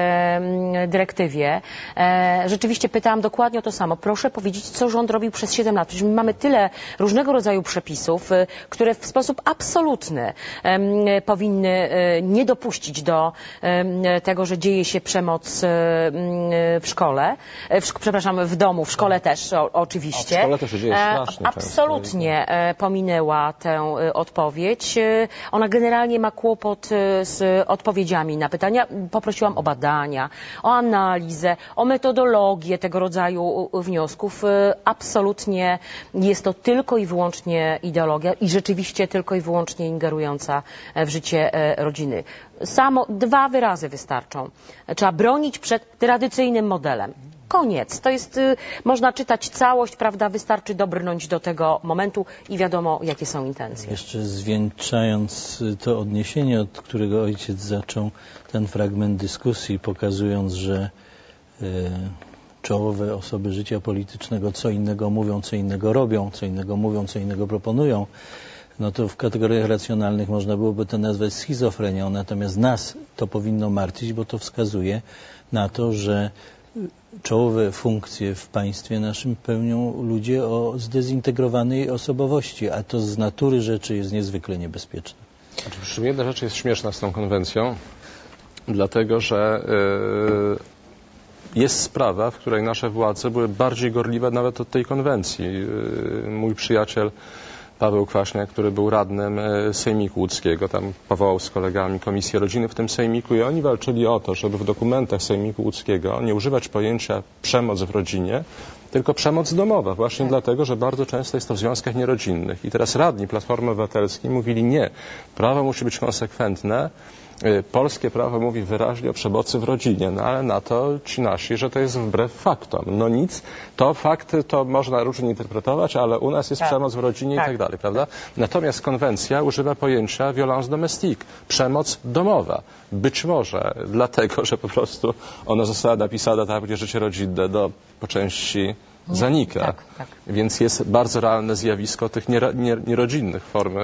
e, dyrektywie e, rzeczywiście pytałam dokładnie o to samo. Proszę powiedzieć, co rząd robił przez siedem lat. Przecież my mamy tyle różnego rodzaju przepisów, e, które w sposób absolutny e, powinny e, nie dopuścić do tego, że dzieje się przemoc w szkole, w, przepraszam, w domu, w szkole też o, oczywiście. A w szkole też się dzieje strasznie Absolutnie często. Pominęła tę odpowiedź. Ona generalnie ma kłopot z odpowiedziami na pytania. Poprosiłam o badania, o analizę, o metodologię tego rodzaju wniosków. Absolutnie jest to tylko i wyłącznie ideologia i rzeczywiście tylko i wyłącznie ingerująca w życie rodziny. Samo dwa wyrazy wystarczą. Trzeba bronić przed tradycyjnym modelem. Koniec. To jest, y, można czytać całość, prawda, wystarczy dobrnąć do tego momentu i wiadomo, jakie są intencje. Jeszcze zwieńczając to odniesienie, od którego ojciec zaczął ten fragment dyskusji, pokazując, że y, czołowe osoby życia politycznego co innego mówią, co innego robią, co innego mówią, co innego proponują, no to w kategoriach racjonalnych można byłoby to nazwać schizofrenią, natomiast nas to powinno martwić, bo to wskazuje na to, że czołowe funkcje w państwie naszym pełnią ludzie o zdezintegrowanej osobowości, a to z natury rzeczy jest niezwykle niebezpieczne. Znaczy, przy czym jedna rzecz jest śmieszna z tą konwencją, dlatego że yy, jest sprawa, w której nasze władze były bardziej gorliwe nawet od tej konwencji. Yy, mój przyjaciel Paweł Kwaśniak, który był radnym Sejmiku Łódzkiego, tam powołał z kolegami Komisję Rodziny w tym Sejmiku i oni walczyli o to, żeby w dokumentach Sejmiku Łódzkiego nie używać pojęcia przemoc w rodzinie, tylko przemoc domowa, właśnie tak. Dlatego, że bardzo często jest to w związkach nierodzinnych. I teraz radni Platformy Obywatelskiej mówili nie, prawo musi być konsekwentne, polskie prawo mówi wyraźnie o przemocy w rodzinie, no ale na to ci nasi, że to jest wbrew faktom. No nic, to fakty to można różnie interpretować, ale u nas jest tak. przemoc w rodzinie tak. i tak dalej, prawda? Natomiast konwencja używa pojęcia violence domestique, przemoc domowa. Być może dlatego, że po prostu ona została napisana tam, gdzie życie rodzinne, no po części nie, zanika. Tak, tak. Więc jest bardzo realne zjawisko tych nierodzinnych form,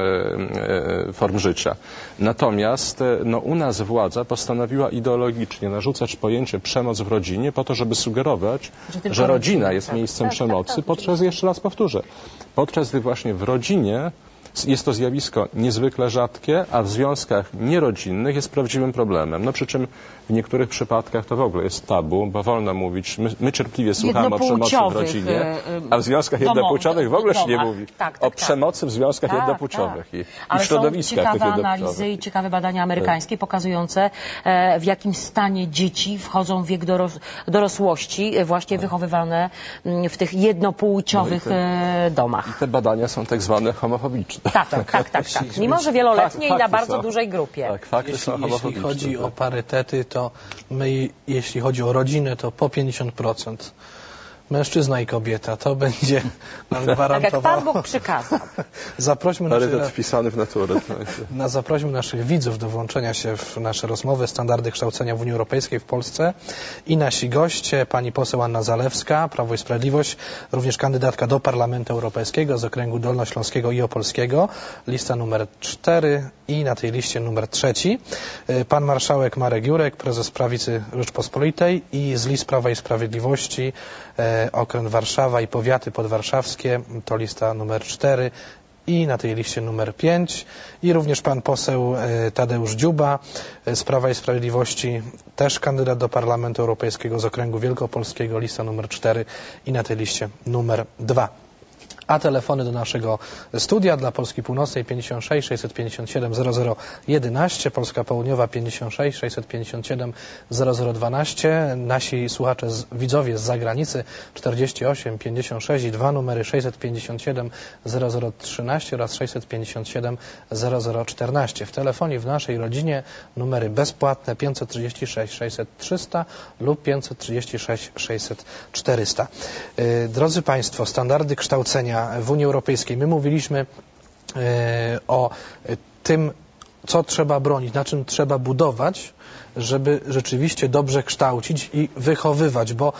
form życia. Natomiast no, u nas władza postanowiła ideologicznie narzucać pojęcie przemoc w rodzinie po to, żeby sugerować, że, że rodzina rodzina, jest tak, miejscem tak, przemocy, tak, tak, podczas, jeszcze raz powtórzę, podczas gdy właśnie w rodzinie jest to zjawisko niezwykle rzadkie, a w związkach nierodzinnych jest prawdziwym problemem. No przy czym w niektórych przypadkach to w ogóle jest tabu, bo wolno mówić, my, my cierpliwie słuchamy o przemocy w rodzinie, a w związkach domowych, jednopłciowych w ogóle się nie mówi tak, tak, o przemocy w związkach tak, jednopłciowych tak. i, Ale i środowiskach są tych ciekawe analizy i ciekawe badania amerykańskie tak. pokazujące, w jakim stanie dzieci wchodzą w wiek doros dorosłości, właśnie tak. wychowywane w tych jednopłciowych no te, domach. I te badania są tak zwane homofobiczne. Tak, tak, tak, tak, tak. Mimo że wieloletnie i na bardzo są. dużej grupie. Tak, fakty jeśli, są jeśli chodzi tak. o parytety, to my, jeśli chodzi o rodzinę, to po pięćdziesiąt procent. Mężczyzna i kobieta, to będzie nam gwarantowało. Tak jak Pan Bóg przykazał. Zaprośmy Parytet wpisany w naturę. Na, zaprośmy naszych widzów do włączenia się w nasze rozmowy Standardy kształcenia w Unii Europejskiej w Polsce i nasi goście, pani poseł Anna Zalewska, Prawo i Sprawiedliwość, również kandydatka do Parlamentu Europejskiego z okręgu dolnośląskiego i opolskiego, lista numer cztery i na tej liście numer trzeci. Pan marszałek Marek Jurek, prezes Prawicy Rzeczpospolitej i z list Prawa i Sprawiedliwości okręg Warszawa i powiaty podwarszawskie, to lista numer cztery i na tej liście numer pięć i również pan poseł Tadeusz Dziuba z Prawa i Sprawiedliwości, też kandydat do Parlamentu Europejskiego z okręgu wielkopolskiego, lista numer cztery i na tej liście numer dwa. A telefony do naszego studia dla Polski Północnej pięćdziesiąt sześć sześćset pięćdziesiąt siedem zero zero jedenaście, Polska Południowa pięćdziesiąt sześć sześćset pięćdziesiąt siedem zero zero dwanaście, nasi słuchacze, z, widzowie z zagranicy czterdzieści osiem pięćdziesiąt sześć i dwa numery sześćset pięćdziesiąt siedem zero zero trzynaście oraz sześćset pięćdziesiąt siedem zero zero czternaście. W telefonie w naszej rodzinie numery bezpłatne pięćset trzydzieści sześć sześćset trzysta lub pięćset trzydzieści sześć sześćset czterysta. Drodzy Państwo, standardy kształcenia w Unii Europejskiej. My mówiliśmy e, o tym, co trzeba bronić, na czym trzeba budować, żeby rzeczywiście dobrze kształcić i wychowywać, bo,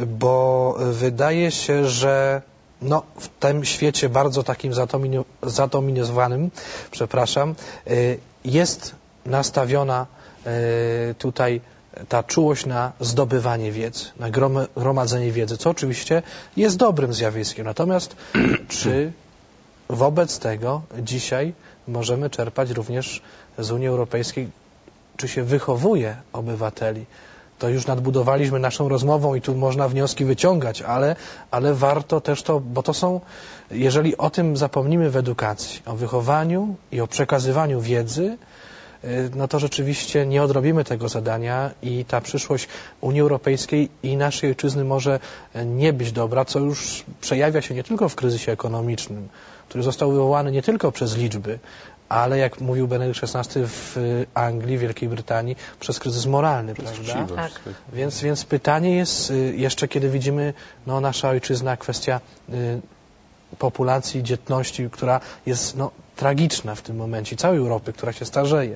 bo wydaje się, że no, w tym świecie bardzo takim zadominowanym, przepraszam, e, jest nastawiona e, tutaj ta czułość na zdobywanie wiedzy, na gromadzenie wiedzy, co oczywiście jest dobrym zjawiskiem. Natomiast czy wobec tego dzisiaj możemy czerpać również z Unii Europejskiej, czy się wychowuje obywateli? To już nadbudowaliśmy naszą rozmową i tu można wnioski wyciągać, ale, ale warto też to, bo to są, jeżeli o tym zapomnimy w edukacji, o wychowaniu i o przekazywaniu wiedzy, no to rzeczywiście nie odrobimy tego zadania i ta przyszłość Unii Europejskiej i naszej ojczyzny może nie być dobra, co już przejawia się nie tylko w kryzysie ekonomicznym, który został wywołany nie tylko przez liczby, ale jak mówił Benedykt szesnasty w Anglii, Wielkiej Brytanii, przez kryzys moralny, prawda? Tak. Więc, więc pytanie jest jeszcze, kiedy widzimy, no nasza ojczyzna, kwestia y, populacji, dzietności, która jest no, tragiczna w tym momencie, całej Europy, która się starzeje.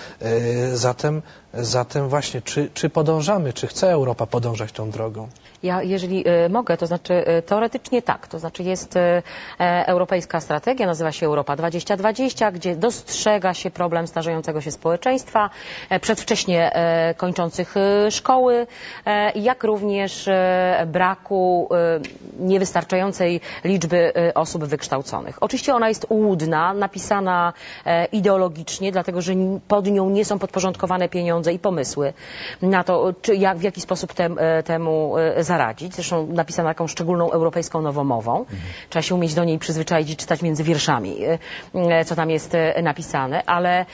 Zatem, zatem właśnie, czy, czy podążamy, czy chce Europa podążać tą drogą? Ja, jeżeli y, mogę, to znaczy y, teoretycznie tak, to znaczy jest y, e, europejska strategia, nazywa się Europa dwadzieścia dwadzieścia, gdzie dostrzega się problem starzejącego się społeczeństwa, e, przedwcześnie e, kończących e, szkoły, e, jak również e, braku e, niewystarczającej liczby e, osób wykształconych. Oczywiście ona jest ułudna, napisana e, ideologicznie, dlatego że pod nią nie są podporządkowane pieniądze i pomysły na to, czy, jak, w jaki sposób tem, e, temu e, zaradzić. Zresztą napisana taką szczególną europejską nowomową. Mhm. Trzeba się umieć do niej przyzwyczaić i czytać między wierszami, co tam jest napisane, ale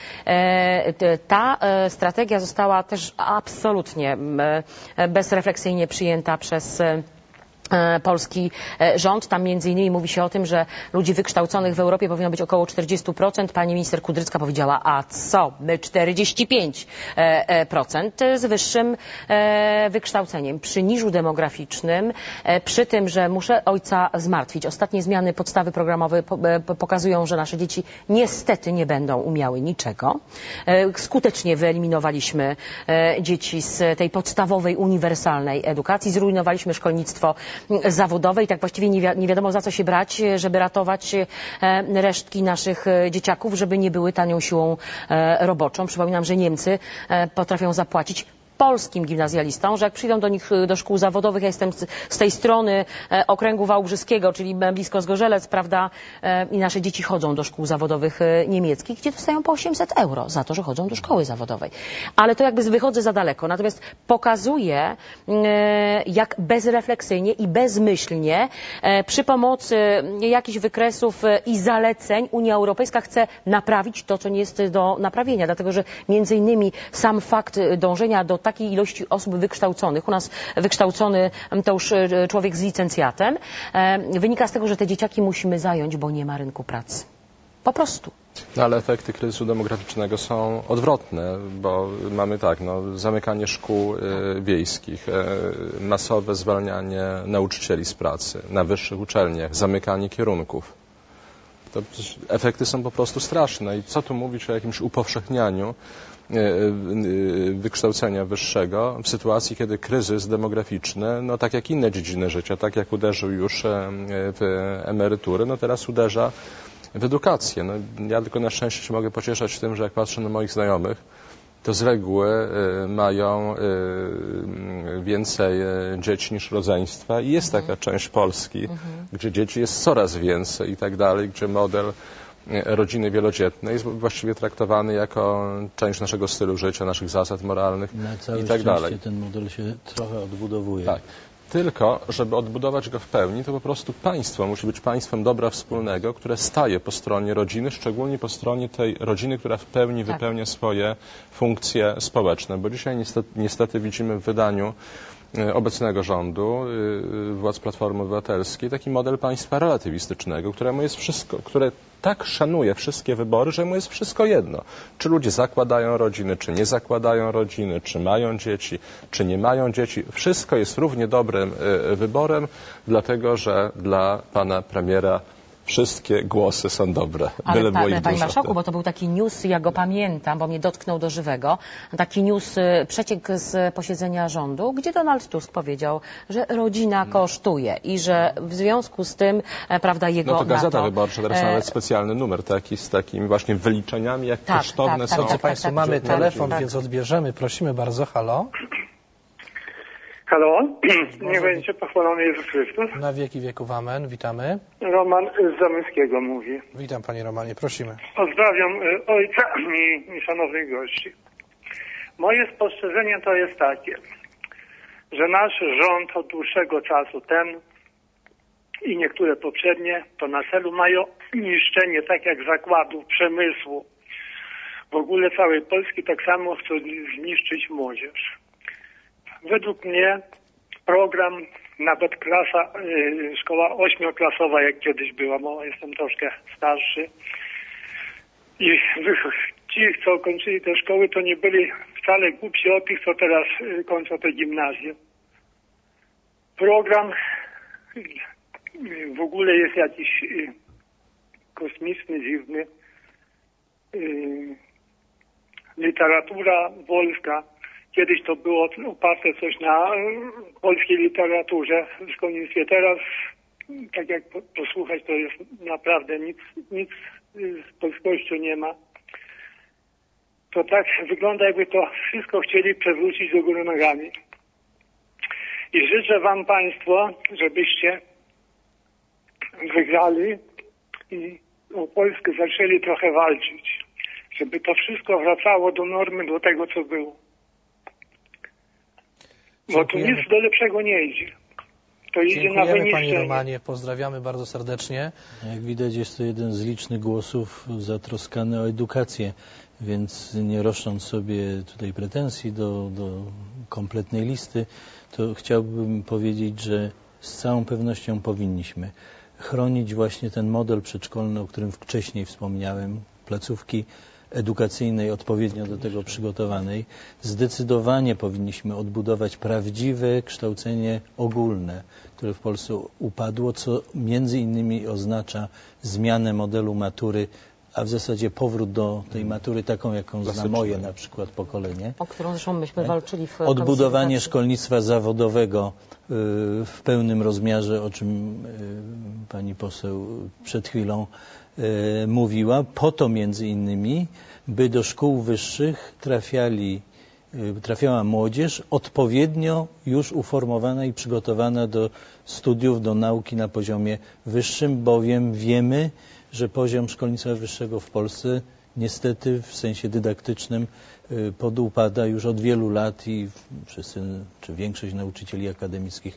ta strategia została też absolutnie bezrefleksyjnie przyjęta przez polski rząd. Tam między innymi mówi się o tym, że ludzi wykształconych w Europie powinno być około czterdzieści procent. Pani minister Kudrycka powiedziała, a co? My czterdzieści pięć procent z wyższym wykształceniem. Przy niżu demograficznym, przy tym, że muszę ojca zmartwić. Ostatnie zmiany podstawy programowej pokazują, że nasze dzieci niestety nie będą umiały niczego. Skutecznie wyeliminowaliśmy dzieci z tej podstawowej, uniwersalnej edukacji. Zrujnowaliśmy szkolnictwo zawodowe i tak właściwie nie, wi nie wiadomo za co się brać, żeby ratować resztki naszych dzieciaków, żeby nie były tanią siłą roboczą. Przypominam, że Niemcy potrafią zapłacić polskim gimnazjalistom, że jak przyjdą do nich do szkół zawodowych, ja jestem z, z tej strony e, okręgu wałbrzyskiego, czyli blisko Zgorzelec, prawda, e, i nasze dzieci chodzą do szkół zawodowych e, niemieckich, gdzie dostają po osiemset euro za to, że chodzą do szkoły zawodowej. Ale to jakby wychodzę za daleko. Natomiast pokazuje, e, jak bezrefleksyjnie i bezmyślnie e, przy pomocy jakichś wykresów e, i zaleceń Unia Europejska chce naprawić to, co nie jest do naprawienia. Dlatego, że między innymi sam fakt dążenia do takiej ilości osób wykształconych, u nas wykształcony to już człowiek z licencjatem, wynika z tego, że te dzieciaki musimy zająć, bo nie ma rynku pracy. Po prostu. No ale efekty kryzysu demograficznego są odwrotne, bo mamy tak, no, zamykanie szkół y, wiejskich, y, masowe zwalnianie nauczycieli z pracy na wyższych uczelniach, zamykanie kierunków. To efekty są po prostu straszne i co tu mówić o jakimś upowszechnianiu wykształcenia wyższego w sytuacji, kiedy kryzys demograficzny, no tak jak inne dziedziny życia, tak jak uderzył już w emerytury, no teraz uderza w edukację. No, ja tylko na szczęście się mogę pocieszać tym, że jak patrzę na moich znajomych, to z reguły mają więcej dzieci niż rodzeństwa i jest taka część Polski, mhm. gdzie dzieci jest coraz więcej i tak dalej, gdzie model rodziny wielodzietnej jest właściwie traktowany jako część naszego stylu życia, naszych zasad moralnych na całe i tak dalej. Ten model się trochę odbudowuje. Tak. Tylko, żeby odbudować go w pełni, to po prostu państwo musi być państwem dobra wspólnego, które staje po stronie rodziny, szczególnie po stronie tej rodziny, która w pełni tak. wypełnia swoje funkcje społeczne. Bo dzisiaj niestety, niestety widzimy w wydaniu obecnego rządu, władz Platformy Obywatelskiej, taki model państwa relatywistycznego, któremu jest wszystko, które tak szanuje wszystkie wybory, że mu jest wszystko jedno. Czy ludzie zakładają rodziny, czy nie zakładają rodziny, czy mają dzieci, czy nie mają dzieci. Wszystko jest równie dobrym wyborem, dlatego że dla pana premiera wszystkie głosy są dobre. Ale Byle pa, było ich Panie dużo. Marszałku, bo to był taki news, ja go pamiętam, bo mnie dotknął do żywego, taki news, przeciek z posiedzenia rządu, gdzie Donald Tusk powiedział, że rodzina kosztuje i że w związku z tym, prawda, jego No to Gazeta NATO, Wyborcza, teraz e... nawet specjalny numer taki z takimi właśnie wyliczeniami, jak tak, kosztowne tak, są. tak, Drodzy tak, Państwo, tak, mamy tak, telefon, tak. więc odbierzemy. Prosimy bardzo. Halo? Halo? Nie będzie pochwalony Jezus Chrystus. Na wieki wieków amen. Witamy. Roman z Zamyskiego mówi. Witam Panie Romanie, prosimy. Pozdrawiam ojca i, i szanownych gości. Moje spostrzeżenie to jest takie, że nasz rząd od dłuższego czasu, ten i niektóre poprzednie, to na celu mają niszczenie, tak jak zakładów, przemysłu, w ogóle całej Polski, tak samo chcą zniszczyć młodzież. Według mnie program, nawet klasa, y, szkoła ośmioklasowa, jak kiedyś była, bo jestem troszkę starszy, i ci, co kończyli te szkoły, to nie byli wcale głupsi od tych, co teraz y, kończą te gimnazje. Program y, w ogóle jest jakiś y, kosmiczny, dziwny. Y, literatura polska. Kiedyś to było oparte coś na polskiej literaturze w szkolnictwie. Teraz, tak jak posłuchać, to jest naprawdę nic, nic z polskością nie ma. To tak wygląda, jakby to wszystko chcieli przewrócić do góry nogami. I życzę wam państwo, żebyście wygrali i o Polskę zaczęli trochę walczyć. Żeby to wszystko wracało do normy, do tego, co było. Bo tu nic do lepszego nie idzie. To idzie na Dziękujemy wyniszczenie. Panie Romanie, pozdrawiamy bardzo serdecznie. Jak widać, jest to jeden z licznych głosów zatroskany o edukację, więc nie roszcząc sobie tutaj pretensji do, do kompletnej listy, to chciałbym powiedzieć, że z całą pewnością powinniśmy chronić właśnie ten model przedszkolny, o którym wcześniej wspomniałem, placówki edukacyjnej, odpowiednio do tego przygotowanej. Zdecydowanie powinniśmy odbudować prawdziwe kształcenie ogólne, które w Polsce upadło, co między innymi oznacza zmianę modelu matury, a w zasadzie powrót do tej matury taką, jaką zna moje na przykład pokolenie. O którą zresztą myśmy walczyli w Odbudowanie szkolnictwa zawodowego w pełnym rozmiarze, o czym pani poseł przed chwilą mówiła, po to między innymi, by do szkół wyższych trafiali, trafiała młodzież odpowiednio już uformowana i przygotowana do studiów, do nauki na poziomie wyższym, bowiem wiemy, że poziom szkolnictwa wyższego w Polsce niestety w sensie dydaktycznym podupada już od wielu lat i wszyscy, czy większość nauczycieli akademickich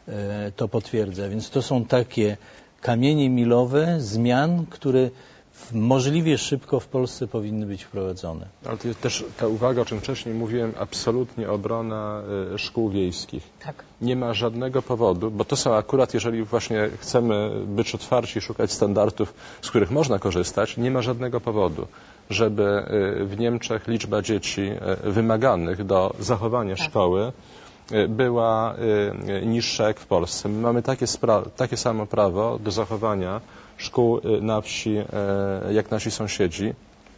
to potwierdza. Więc to są takie kamienie milowe zmian, które możliwie szybko w Polsce powinny być wprowadzone. Ale to jest też ta uwaga, o czym wcześniej mówiłem, absolutnie obrona y, szkół wiejskich. Tak. Nie ma żadnego powodu, bo to są akurat, jeżeli właśnie chcemy być otwarci i szukać standardów, z których można korzystać, nie ma żadnego powodu, żeby y, w Niemczech liczba dzieci y, wymaganych do zachowania tak. szkoły y, była y, niższa jak w Polsce. My mamy takie, takie samo prawo do zachowania szkół na wsi, jak nasi sąsiedzi.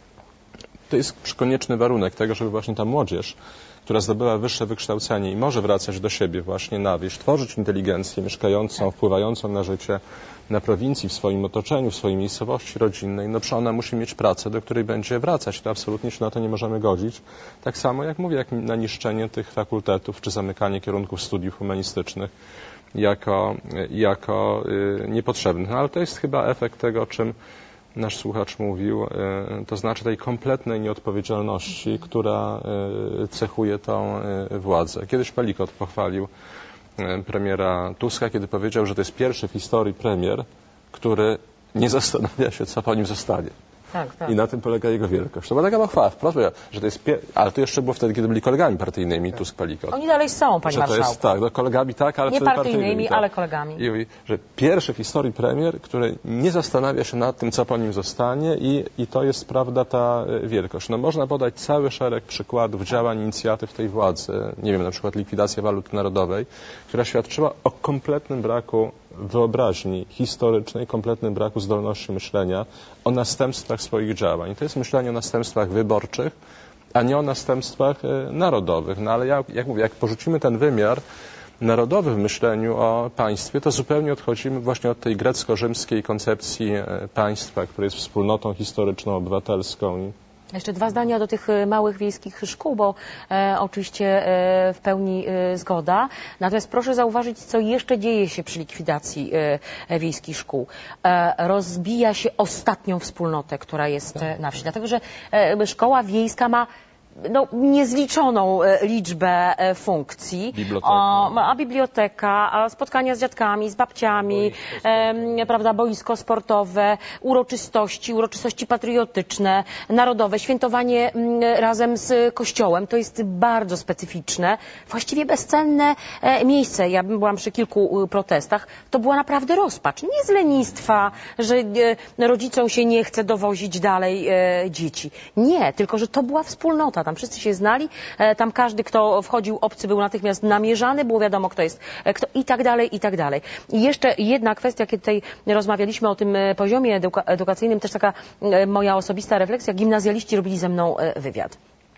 To jest konieczny warunek tego, żeby właśnie ta młodzież, która zdobyła wyższe wykształcenie i może wracać do siebie właśnie na wieś, tworzyć inteligencję mieszkającą, wpływającą na życie na prowincji, w swoim otoczeniu, w swojej miejscowości rodzinnej, no przecież ona musi mieć pracę, do której będzie wracać. To absolutnie się na to nie możemy godzić. Tak samo, jak mówię, jak na niszczenie tych fakultetów, czy zamykanie kierunków studiów humanistycznych jako, jako y, niepotrzebnych. No, ale to jest chyba efekt tego, o czym nasz słuchacz mówił, y, to znaczy tej kompletnej nieodpowiedzialności, która y, cechuje tą y, władzę. Kiedyś Palikot pochwalił y, premiera Tuska, kiedy powiedział, że to jest pierwszy w historii premier, który nie zastanawia się, co po nim zostanie. Tak, tak. I na tym polega jego wielkość. To była taka pochwała wprost, że to jest... Pie... Ale to jeszcze było wtedy, kiedy byli kolegami partyjnymi, Tusk, Palikot. Oni dalej są, panie że to marszałku. jest, tak, no, kolegami tak, ale nie wtedy partyjnymi, partyjnymi, tak. ale kolegami. I mówi, że pierwszy w historii premier, który nie zastanawia się nad tym, co po nim zostanie i, i to jest, prawda, ta wielkość. No można podać cały szereg przykładów działań, inicjatyw tej władzy, nie wiem, na przykład likwidacja waluty narodowej, która świadczyła o kompletnym braku wyobraźni historycznej, kompletnym braku zdolności myślenia o następstwach swoich działań. To jest myślenie o następstwach wyborczych, a nie o następstwach narodowych. No ale jak, jak mówię, jak porzucimy ten wymiar narodowy w myśleniu o państwie, to zupełnie odchodzimy właśnie od tej grecko-rzymskiej koncepcji państwa, które jest wspólnotą historyczną, obywatelską. Jeszcze dwa zdania do tych małych wiejskich szkół, bo e, oczywiście e, w pełni e, zgoda. Natomiast proszę zauważyć, co jeszcze dzieje się przy likwidacji e, wiejskich szkół. E, rozbija się ostatnią wspólnotę, która jest e, na wsi. Dlatego, że e, szkoła wiejska ma no, niezliczoną liczbę funkcji, Biblioteka. O, a biblioteka, a spotkania z dziadkami, z babciami, e, prawda, boisko sportowe, uroczystości, uroczystości patriotyczne, narodowe, świętowanie m, razem z kościołem. To jest bardzo specyficzne, właściwie bezcenne e, miejsce. Ja byłam przy kilku e, protestach. To była naprawdę rozpacz. Nie z lenistwa, że e, rodzicom się nie chce dowozić dalej e, dzieci. Nie, tylko że to była wspólnota. Tam wszyscy się znali, tam każdy, kto wchodził obcy, był natychmiast namierzany, było wiadomo, kto jest kto i tak dalej, i tak dalej. I jeszcze jedna kwestia, kiedy tutaj rozmawialiśmy o tym poziomie eduka edukacyjnym, też taka moja osobista refleksja, gimnazjaliści robili ze mną wywiad.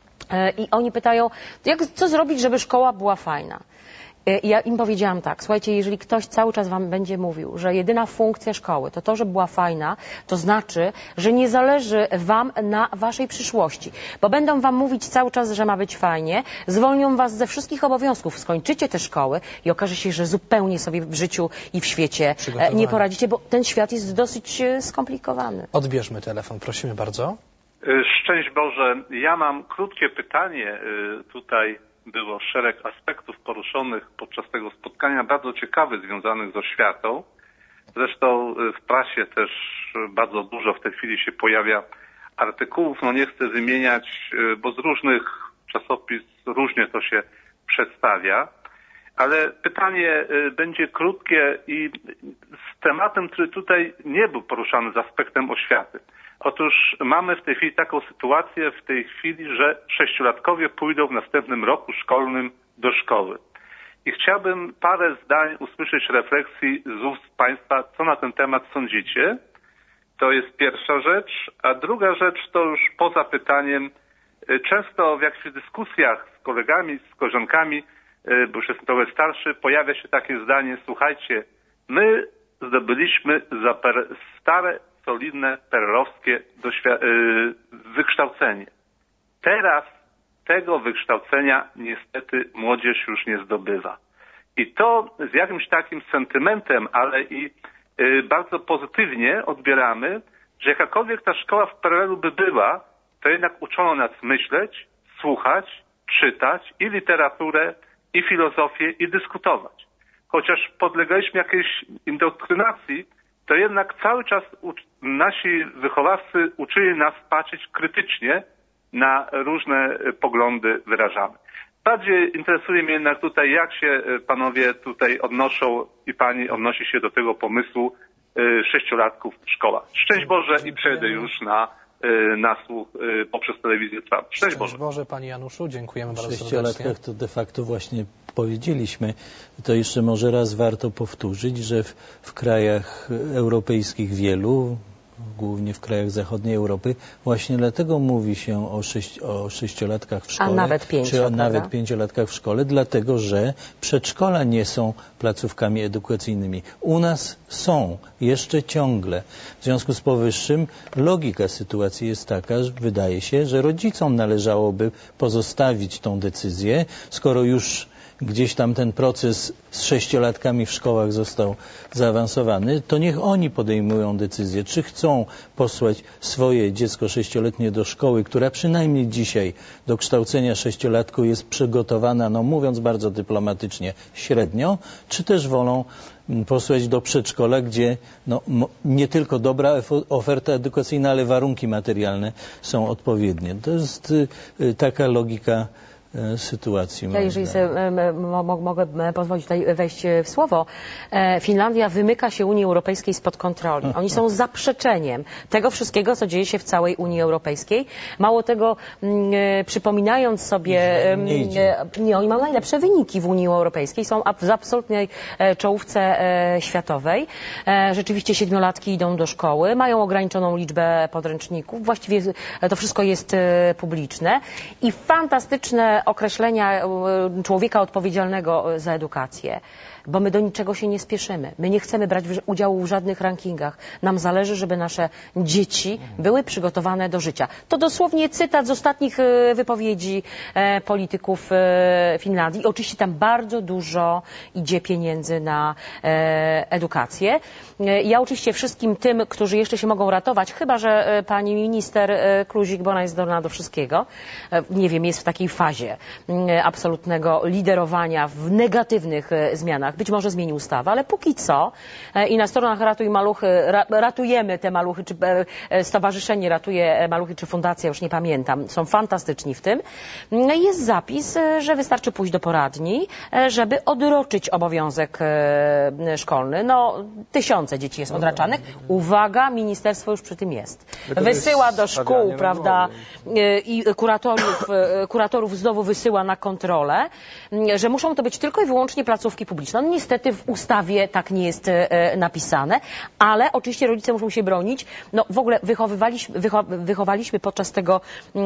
I oni pytają, jak, co zrobić, żeby szkoła była fajna? Ja im powiedziałam tak, słuchajcie, jeżeli ktoś cały czas wam będzie mówił, że jedyna funkcja szkoły to to, żeby była fajna, to znaczy, że nie zależy wam na waszej przyszłości, bo będą wam mówić cały czas, że ma być fajnie, zwolnią was ze wszystkich obowiązków, skończycie te szkoły i okaże się, że zupełnie sobie w życiu i w świecie nie poradzicie, bo ten świat jest dosyć skomplikowany. Odbierzmy telefon, prosimy bardzo. Szczęść Boże, ja mam krótkie pytanie tutaj. Było szereg aspektów poruszonych podczas tego spotkania, bardzo ciekawych, związanych z oświatą. Zresztą w prasie też bardzo dużo w tej chwili się pojawia artykułów. No nie chcę wymieniać, bo z różnych czasopism różnie to się przedstawia. Ale pytanie będzie krótkie i z tematem, który tutaj nie był poruszany, z aspektem oświaty. Otóż mamy w tej chwili taką sytuację, w tej chwili, że sześciolatkowie pójdą w następnym roku szkolnym do szkoły. I chciałbym parę zdań usłyszeć refleksji z ust Państwa, co na ten temat sądzicie. To jest pierwsza rzecz. A druga rzecz to już poza pytaniem. Często w jakichś dyskusjach z kolegami, z koleżankami, bo już jestem trochę starszy, pojawia się takie zdanie: słuchajcie, my zdobyliśmy za per, stare, solidne, perelowskie wykształcenie. Teraz tego wykształcenia niestety młodzież już nie zdobywa. I to z jakimś takim sentymentem, ale i y, bardzo pozytywnie odbieramy, że jakakolwiek ta szkoła w Perelu by była, to jednak uczono nas myśleć, słuchać, czytać i literaturę, i filozofię, i dyskutować. Chociaż podlegaliśmy jakiejś indoktrynacji, to jednak cały czas nasi wychowawcy uczyli nas patrzeć krytycznie na różne poglądy wyrażane. Bardziej interesuje mnie jednak tutaj, jak się panowie tutaj odnoszą i pani odnosi się do tego pomysłu sześciolatków w szkołach. Szczęść Boże i przejdę już na, na słuch poprzez telewizję Trwam. Szczęść Boże. Szczęść Boże, Panie Januszu, dziękujemy bardzo serdecznie. W sześciolatkach to de facto właśnie powiedzieliśmy. To jeszcze może raz warto powtórzyć, że w, w krajach europejskich wielu, głównie w krajach zachodniej Europy, właśnie dlatego mówi się o, sześć, o sześciolatkach w szkole, a nawet pięcio, czy o prawda? nawet pięciolatkach w szkole, dlatego że przedszkola nie są placówkami edukacyjnymi. U nas są, jeszcze ciągle. W związku z powyższym logika sytuacji jest taka, że wydaje się, że rodzicom należałoby pozostawić tą decyzję, skoro już gdzieś tam ten proces z sześciolatkami w szkołach został zaawansowany, to niech oni podejmują decyzję, czy chcą posłać swoje dziecko sześcioletnie do szkoły, która przynajmniej dzisiaj do kształcenia sześciolatku jest przygotowana, no mówiąc bardzo dyplomatycznie, średnio, czy też wolą posłać do przedszkola, gdzie no, nie tylko dobra oferta edukacyjna, ale warunki materialne są odpowiednie. To jest y, taka logika sytuacji. Ja, jeżeli sobie mogę pozwolić tutaj wejść w słowo, Finlandia wymyka się Unii Europejskiej spod kontroli. Oni są zaprzeczeniem tego wszystkiego, co dzieje się w całej Unii Europejskiej. Mało tego, przypominając sobie, nie, nie, oni mają najlepsze wyniki w Unii Europejskiej, są w absolutnej czołówce światowej. Rzeczywiście siedmiolatki idą do szkoły, mają ograniczoną liczbę podręczników, właściwie to wszystko jest publiczne i fantastyczne określenia człowieka odpowiedzialnego za edukację, bo my do niczego się nie spieszymy. My nie chcemy brać udziału w żadnych rankingach. Nam zależy, żeby nasze dzieci były przygotowane do życia. To dosłownie cytat z ostatnich wypowiedzi polityków Finlandii. Oczywiście tam bardzo dużo idzie pieniędzy na edukację. Ja oczywiście wszystkim tym, którzy jeszcze się mogą ratować, chyba że pani minister Kluzik, bo ona jest zdolna do wszystkiego, nie wiem, jest w takiej fazie absolutnego liderowania w negatywnych zmianach. Być może zmieni ustawę, ale póki co i na stronach Ratuj Maluchy, ratujemy te maluchy, czy stowarzyszenie ratuje maluchy, czy fundacja, już nie pamiętam, są fantastyczni w tym. Jest zapis, że wystarczy pójść do poradni, żeby odroczyć obowiązek szkolny. No, tysiące dzieci jest odraczanych. Uwaga, ministerstwo już przy tym jest. Wysyła do szkół, prawda, i kuratorów, kuratorów znowu wysyła na kontrolę, że muszą to być tylko i wyłącznie placówki publiczne. No, niestety w ustawie tak nie jest e, napisane, ale oczywiście rodzice muszą się bronić. No w ogóle wychowywaliśmy, wycho, wychowaliśmy podczas tego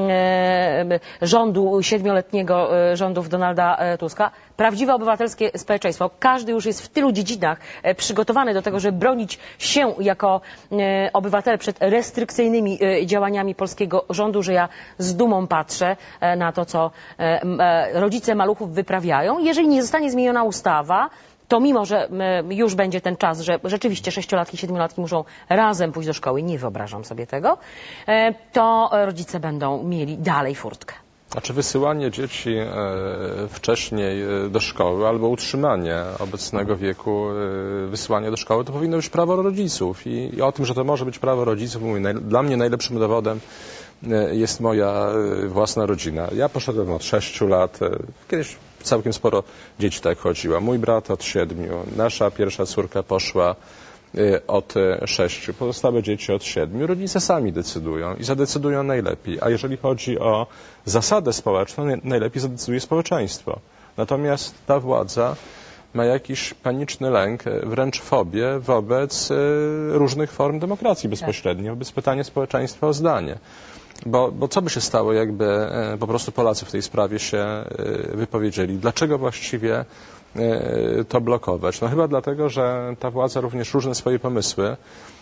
e, rządu, siedmioletniego e, rządów Donalda e, Tuska, prawdziwe obywatelskie społeczeństwo. Każdy już jest w tylu dziedzinach e, przygotowany do tego, żeby bronić się jako e, obywatel przed restrykcyjnymi e, działaniami polskiego rządu, że ja z dumą patrzę e, na to, co e, e, rodzice maluchów wyprawiają. Jeżeli nie zostanie zmieniona ustawa, to mimo, że już będzie ten czas, że rzeczywiście sześciolatki, siedmiolatki muszą razem pójść do szkoły, nie wyobrażam sobie tego, to rodzice będą mieli dalej furtkę. A czy wysyłanie dzieci e, wcześniej do szkoły albo utrzymanie obecnego wieku, e, wysyłanie do szkoły, to powinno być prawo rodziców. I, i o tym, że to może być prawo rodziców, mówię, naj, dla mnie najlepszym dowodem e, jest moja e, własna rodzina. Ja poszedłem od sześciu lat, e, kiedyś całkiem sporo dzieci tak chodziło. Mój brat od siedmiu, nasza pierwsza córka poszła od sześciu, pozostałe dzieci od siedmiu. Rodzice sami decydują i zadecydują najlepiej. A jeżeli chodzi o zasadę społeczną, najlepiej zadecyduje społeczeństwo. Natomiast ta władza ma jakiś paniczny lęk, wręcz fobię wobec różnych form demokracji bezpośredniej, wobec pytania społeczeństwa o zdanie. Bo, bo co by się stało, jakby po prostu Polacy w tej sprawie się wypowiedzieli? Dlaczego właściwie to blokować? No chyba dlatego, że ta władza również różne swoje pomysły.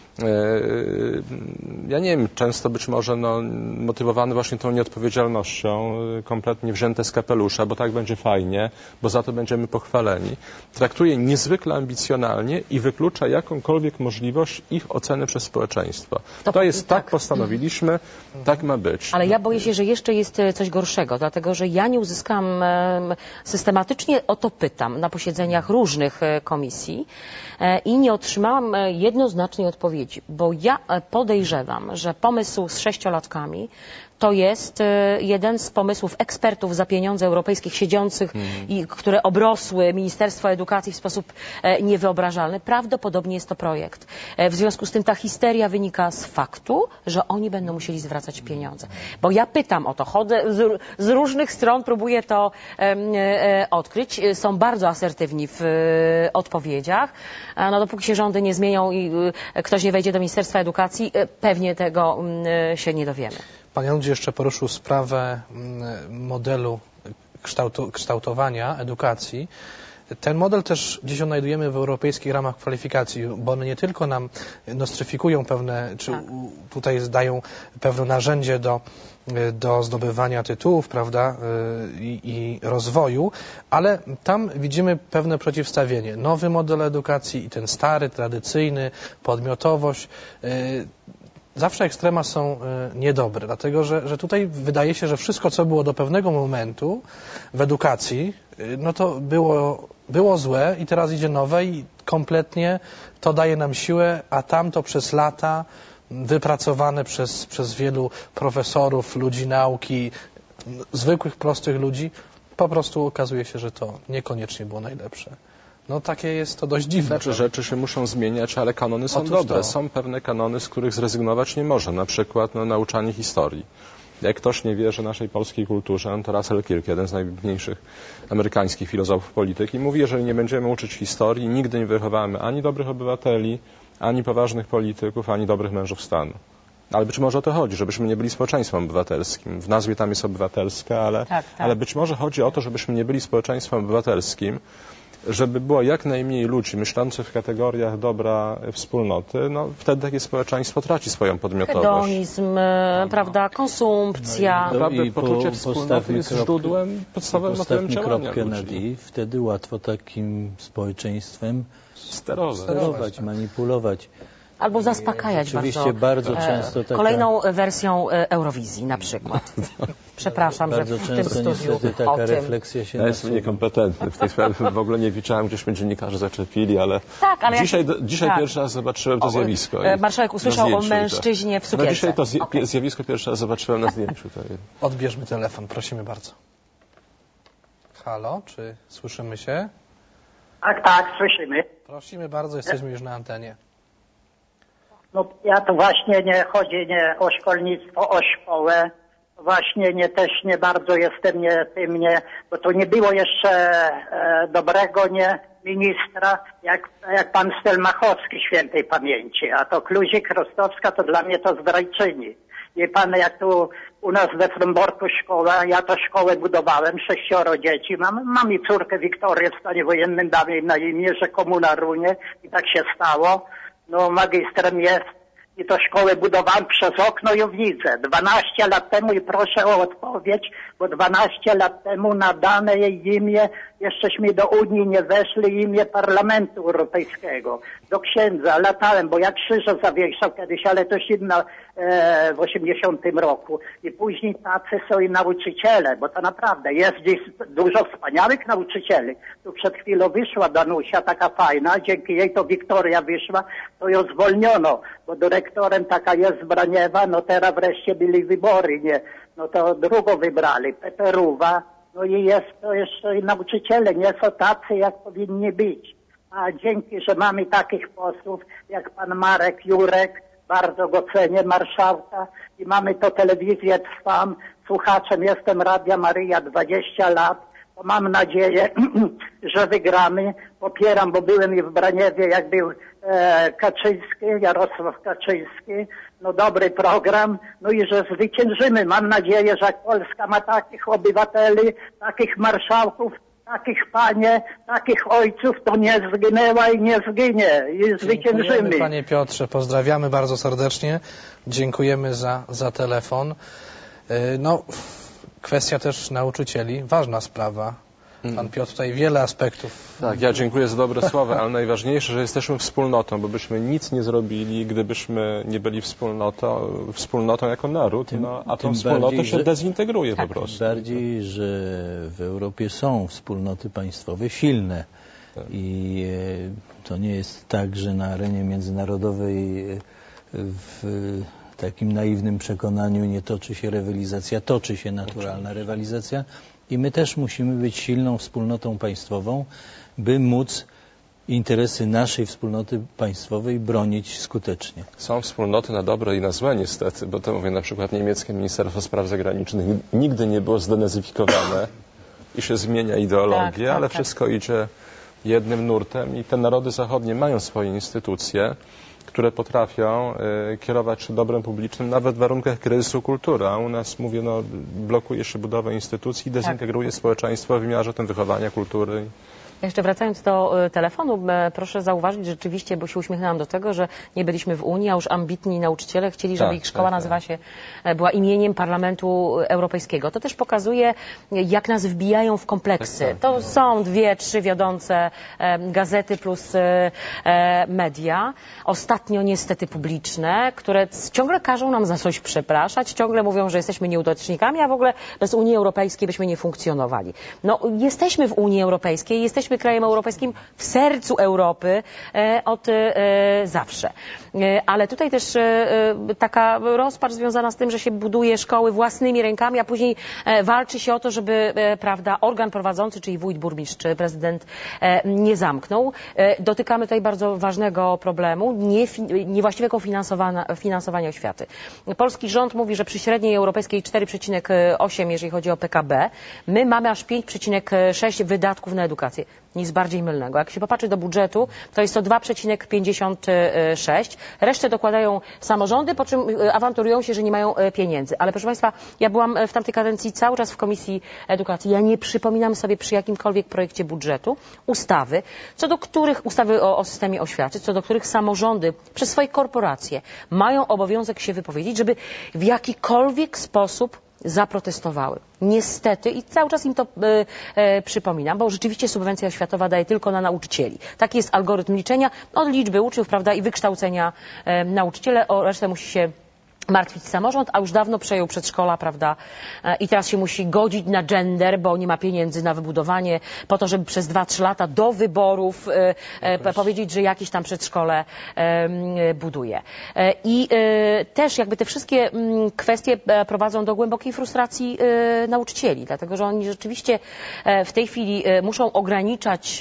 Ja nie wiem, często być może no, motywowany właśnie tą nieodpowiedzialnością, kompletnie wzięte z kapelusza, bo tak będzie fajnie, bo za to będziemy pochwaleni. Traktuje niezwykle ambicjonalnie i wyklucza jakąkolwiek możliwość ich oceny przez społeczeństwo. To, to jest tak, tak postanowiliśmy, mhm. tak ma być. Ale ja boję się, że jeszcze jest coś gorszego, dlatego że ja nie uzyskam, systematycznie o to pytam na posiedzeniach różnych komisji i nie otrzymałam jednoznacznej odpowiedzi. Bo ja podejrzewam, że pomysł z sześciolatkami to jest jeden z pomysłów ekspertów za pieniądze europejskich siedzących, hmm. i które obrosły Ministerstwo Edukacji w sposób niewyobrażalny. Prawdopodobnie jest to projekt. W związku z tym ta histeria wynika z faktu, że oni będą musieli zwracać pieniądze. Bo ja pytam o to, chodzę z, z różnych stron, próbuję to e, odkryć. Są bardzo asertywni w e, odpowiedziach. No, dopóki się rządy nie zmienią i e, ktoś nie wejdzie do Ministerstwa Edukacji, e, pewnie tego e, się nie dowiemy. Pan Janusz jeszcze poruszył sprawę modelu kształtu, kształtowania edukacji. Ten model też dziś odnajdujemy w europejskich ramach kwalifikacji, bo one nie tylko nam nostryfikują pewne, czy tak. tutaj dają pewne narzędzie do, do zdobywania tytułów, prawda, i, i rozwoju, ale tam widzimy pewne przeciwstawienie. Nowy model edukacji i ten stary, tradycyjny, podmiotowość. Zawsze ekstrema są niedobre, dlatego że, że tutaj wydaje się, że wszystko, co było do pewnego momentu w edukacji, no to było, było złe i teraz idzie nowe i kompletnie to daje nam siłę, a tamto przez lata wypracowane przez, przez wielu profesorów, ludzi nauki, zwykłych, prostych ludzi, po prostu okazuje się, że to niekoniecznie było najlepsze. No takie jest to dość dziwne. Znaczy rzeczy się muszą zmieniać, ale kanony są Otóż dobre. To. Są pewne kanony, z których zrezygnować nie może. Na przykład no, nauczanie historii. Jak ktoś nie wierzy naszej polskiej kulturze, no to Russell Kirk, jeden z najwybitniejszych amerykańskich filozofów polityki, mówi, jeżeli nie będziemy uczyć historii, nigdy nie wychowamy ani dobrych obywateli, ani poważnych polityków, ani dobrych mężów stanu. Ale być może o to chodzi, żebyśmy nie byli społeczeństwem obywatelskim. W nazwie tam jest obywatelska, ale, tak, tak. ale być może chodzi o to, żebyśmy nie byli społeczeństwem obywatelskim, żeby było jak najmniej ludzi myślących w kategoriach dobra wspólnoty, no wtedy takie społeczeństwo traci swoją podmiotowość. Hedonizm, no. prawda, konsumpcja. No i, i poczucie wspólnoty jest kropkę, źródłem, podstawowym motywem działania kropkę na D, wtedy łatwo takim społeczeństwem sterować, sterować manipulować. Albo zaspokajać Oczywiście bardzo, bardzo często taka... Kolejną wersją Eurowizji na przykład. Przepraszam, bardzo że w tym studiu taka o tym... refleksja się Ja jestem niekompetentny w tej sprawie. W ogóle nie widziałem, gdzieś mnie dziennikarze zaczepili, ale, tak, ale dzisiaj, ja... dzisiaj tak. pierwszy raz zobaczyłem to zjawisko. Marszałek usłyszał o mężczyźnie w sukience. No dzisiaj to zje... okay. zjawisko pierwszy raz zobaczyłem na zdjęciu. To... Odbierzmy telefon, prosimy bardzo. Halo, czy słyszymy się? Tak, tak, słyszymy. Prosimy bardzo, jesteśmy już na antenie. No ja to właśnie nie chodzi nie o szkolnictwo, o szkołę. Właśnie nie też nie bardzo jestem nie tym nie, bo to nie było jeszcze e, dobrego nie ministra, jak, jak pan Stelmachowski świętej pamięci, a to Kluzik, Rostowska to dla mnie to zdrajczyni. Wie pan, jak tu u nas we Fromborku szkoła, ja to szkołę budowałem, sześcioro dzieci, mam, mam i córkę Wiktorię w stanie wojennym, damy jej na imię, że komuna runie i tak się stało. No magistrem jest i to szkołę budowałem przez okno i ją widzę. dwanaście lat temu i proszę o odpowiedź, bo dwanaście lat temu nadane jej imię, jeszcześmy do Unii nie weszli, imię Parlamentu Europejskiego. Do księdza latałem, bo ja krzyża zawieszał kiedyś, ale to inna e, w osiemdziesiątym roku. I później tacy są i nauczyciele, bo to naprawdę jest gdzieś dużo wspaniałych nauczycieli. Tu przed chwilą wyszła Danusia, taka fajna, dzięki jej to Wiktoria wyszła, to ją zwolniono, bo dyrektorem taka jest Braniewa, no teraz wreszcie byli wybory, nie? No to drugą wybrali, Peteruwa, no i jest to jeszcze i nauczyciele nie są tacy, jak powinni być. A dzięki, że mamy takich posłów, jak pan Marek Jurek, bardzo go cenię, marszałka, i mamy to telewizję Trwam, słuchaczem jestem Radia Maryja dwadzieścia lat, Mam nadzieję, że wygramy. Popieram, bo byłem i w Braniewie, jak był e, Kaczyński, Jarosław Kaczyński. No dobry program, no i że zwyciężymy. Mam nadzieję, że jak Polska ma takich obywateli, takich marszałków, takich panie, takich ojców, to nie zginęła i nie zginie. I zwyciężymy. Dziękujemy, panie Piotrze, pozdrawiamy bardzo serdecznie. Dziękujemy za, za telefon. No, kwestia też nauczycieli, ważna sprawa. Pan Piotr tutaj wiele aspektów. Tak, ja dziękuję za dobre słowa, ale najważniejsze, że jesteśmy wspólnotą, bo byśmy nic nie zrobili, gdybyśmy nie byli wspólnotą, wspólnotą jako naród, tym, no, a tą wspólnotą bardziej, się że, dezintegruje tak, po prostu. Tym bardziej, że w Europie są wspólnoty państwowe silne tak. i to nie jest tak, że na arenie międzynarodowej w takim naiwnym przekonaniu nie toczy się rywalizacja, toczy się naturalna rywalizacja. I my też musimy być silną wspólnotą państwową, by móc interesy naszej wspólnoty państwowej bronić skutecznie. Są wspólnoty na dobre i na złe niestety, bo to mówię na przykład niemieckie Ministerstwo Spraw Zagranicznych nigdy nie było zdenazyfikowane i się zmienia ideologię, tak, tak, ale tak. wszystko idzie jednym nurtem i te narody zachodnie mają swoje instytucje, które potrafią y, kierować się dobrem publicznym nawet w warunkach kryzysu kultury. A u nas, mówię, no, blokuje się budowę instytucji i dezintegruje tak. społeczeństwo w wymiarze tym wychowania, kultury. Jeszcze wracając do telefonu, proszę zauważyć rzeczywiście, bo się uśmiechnęłam do tego, że nie byliśmy w Unii, a już ambitni nauczyciele chcieli, żeby tak, ich szkoła tak, nazywa się, była imieniem Parlamentu Europejskiego. To też pokazuje, jak nas wbijają w kompleksy. Tak, to są dwie, trzy wiodące gazety plus media, ostatnio niestety publiczne, które ciągle każą nam za coś przepraszać, ciągle mówią, że jesteśmy nieudacznikami, a w ogóle bez Unii Europejskiej byśmy nie funkcjonowali. No, jesteśmy w Unii Europejskiej, jesteśmy Jesteśmy krajem europejskim w sercu Europy e, od e, zawsze. E, ale tutaj też e, taka rozpacz związana z tym, że się buduje szkoły własnymi rękami, a później e, walczy się o to, żeby e, prawda, organ prowadzący, czyli wójt, burmistrz czy prezydent e, nie zamknął. E, dotykamy tutaj bardzo ważnego problemu, nie, niewłaściwego finansowania, finansowania oświaty. Polski rząd mówi, że przy średniej europejskiej cztery przecinek osiem, jeżeli chodzi o P K B, my mamy aż pięć przecinek sześć wydatków na edukację. Nic bardziej mylnego. Jak się popatrzy do budżetu, to jest to dwa przecinek pięćdziesiąt sześć. Resztę dokładają samorządy, po czym awanturują się, że nie mają pieniędzy. Ale proszę Państwa, ja byłam w tamtej kadencji cały czas w Komisji Edukacji. Ja nie przypominam sobie przy jakimkolwiek projekcie budżetu ustawy, co do których ustawy o, o systemie oświaty, co do których samorządy przez swoje korporacje mają obowiązek się wypowiedzieć, żeby w jakikolwiek sposób zaprotestowały. Niestety i cały czas im to e, e, przypominam, bo rzeczywiście subwencja oświatowa daje tylko na nauczycieli. Taki jest algorytm liczenia od liczby uczniów, prawda, i wykształcenia e, nauczyciele, o resztę musi się martwić samorząd, a już dawno przejął przedszkola, prawda, i teraz się musi godzić na gender, bo nie ma pieniędzy na wybudowanie, po to, żeby przez dwa, trzy lata do wyborów e, e, powiedzieć, że jakieś tam przedszkole e, buduje. E, I e, też jakby te wszystkie m, kwestie prowadzą do głębokiej frustracji e, nauczycieli, dlatego, że oni rzeczywiście e, w tej chwili e, muszą ograniczać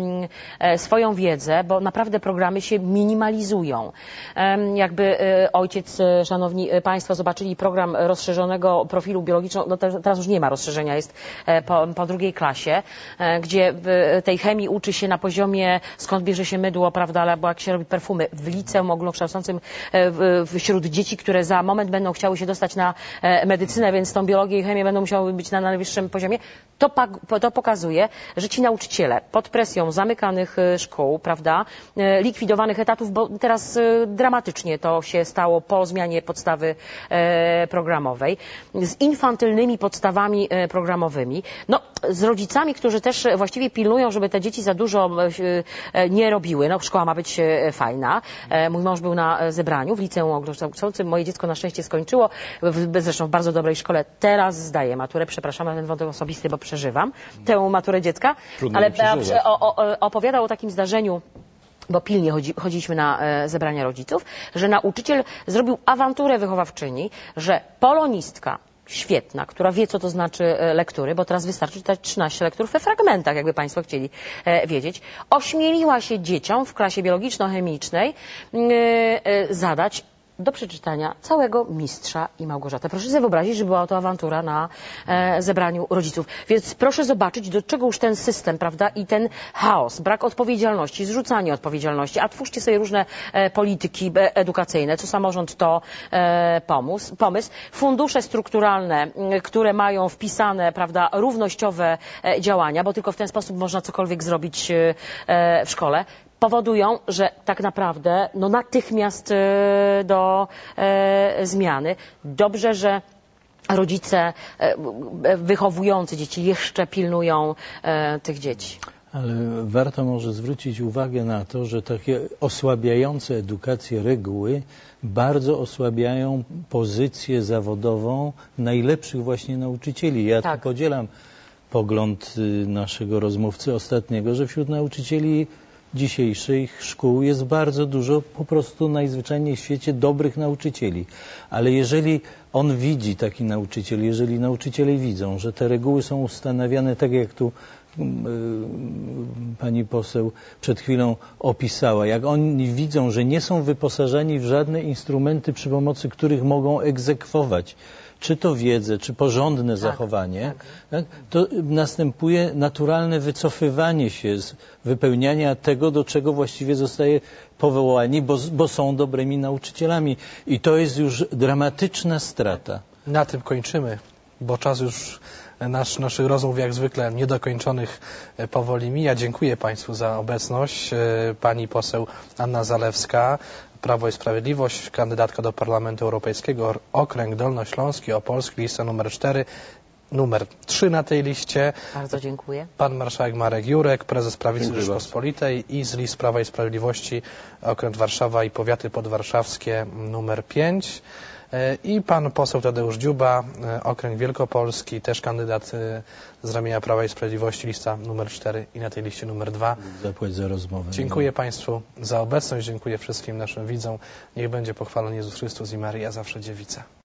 e, swoją wiedzę, bo naprawdę programy się minimalizują. E, jakby e, ojciec, e, szanowny Państwo zobaczyli program rozszerzonego profilu biologicznego, no teraz już nie ma rozszerzenia, jest po, po drugiej klasie, gdzie w tej chemii uczy się na poziomie, skąd bierze się mydło, prawda, albo jak się robi perfumy, w liceum ogólnokształcącym wśród dzieci, które za moment będą chciały się dostać na medycynę, więc tą biologię i chemię będą musiały być na najwyższym poziomie, to, to pokazuje, że ci nauczyciele pod presją zamykanych szkół, prawda, likwidowanych etatów, bo teraz dramatycznie to się stało po zmianie podstawy podstawy e, programowej, z infantylnymi podstawami e, programowymi, no z rodzicami, którzy też właściwie pilnują, żeby te dzieci za dużo e, nie robiły. No szkoła ma być e, fajna. E, mój mąż był na zebraniu w liceum ogólnokształcącym, moje dziecko na szczęście skończyło, w, zresztą w bardzo dobrej szkole. Teraz zdaję maturę, przepraszam na ten wątek osobisty, bo przeżywam tę maturę dziecka, Trudno ale e, o, o, opowiadał o takim zdarzeniu, bo pilnie chodzi, chodziliśmy na e, zebrania rodziców, że nauczyciel zrobił awanturę wychowawczyni, że polonistka świetna, która wie, co to znaczy e, lektury, bo teraz wystarczy czytać trzynaście lektur we fragmentach, jakby Państwo chcieli e, wiedzieć, ośmieliła się dzieciom w klasie biologiczno-chemicznej e, e, zadać do przeczytania całego Mistrza i Małgorzatę. Proszę sobie wyobrazić, że była to awantura na e, zebraniu rodziców. Więc proszę zobaczyć, do czego już ten system, prawda, i ten chaos, brak odpowiedzialności, zrzucanie odpowiedzialności, a twórzcie sobie różne e, polityki e, edukacyjne, co samorząd to e, pomysł, pomysł. Fundusze strukturalne, m, które mają wpisane, prawda, równościowe e, działania, bo tylko w ten sposób można cokolwiek zrobić e, w szkole, powodują, że tak naprawdę no, natychmiast e, do e, zmiany. Dobrze, że rodzice e, wychowujący dzieci jeszcze pilnują e, tych dzieci. Ale warto może zwrócić uwagę na to, że takie osłabiające edukację reguły bardzo osłabiają pozycję zawodową najlepszych właśnie nauczycieli. Ja Tak. tu podzielam pogląd naszego rozmówcy ostatniego, że wśród nauczycieli dzisiejszych szkół jest bardzo dużo po prostu najzwyczajniej w świecie dobrych nauczycieli. Ale jeżeli on widzi, taki nauczyciel, jeżeli nauczyciele widzą, że te reguły są ustanawiane tak, jak tu yy, pani poseł przed chwilą opisała, jak oni widzą, że nie są wyposażeni w żadne instrumenty, przy pomocy których mogą egzekwować czy to wiedzę, czy porządne tak, zachowanie, tak. Tak, to następuje naturalne wycofywanie się z wypełniania tego, do czego właściwie zostaje powołani, bo, bo są dobrymi nauczycielami. I to jest już dramatyczna strata. Na tym kończymy, bo czas już nasz, naszych rozmów jak zwykle niedokończonych powoli mija. Dziękuję Państwu za obecność. Pani poseł Anna Zalewska, Prawo i Sprawiedliwość, kandydatka do Parlamentu Europejskiego, okręg dolnośląski, opolski, lista numer cztery, numer trzy na tej liście. Bardzo dziękuję. Pan marszałek Marek Jurek, prezes Prawicy Rzeczpospolitej i z list Prawa i Sprawiedliwości okręg Warszawa i powiaty podwarszawskie numer pięć. I pan poseł Tadeusz Dziuba, okręg Wielkopolski, też kandydat z ramienia Prawa i Sprawiedliwości, lista numer cztery i na tej liście numer dwa. Zapłać za rozmowę. Dziękuję Państwu za obecność, dziękuję wszystkim naszym widzom. Niech będzie pochwalony Jezus Chrystus i Maryja zawsze dziewica.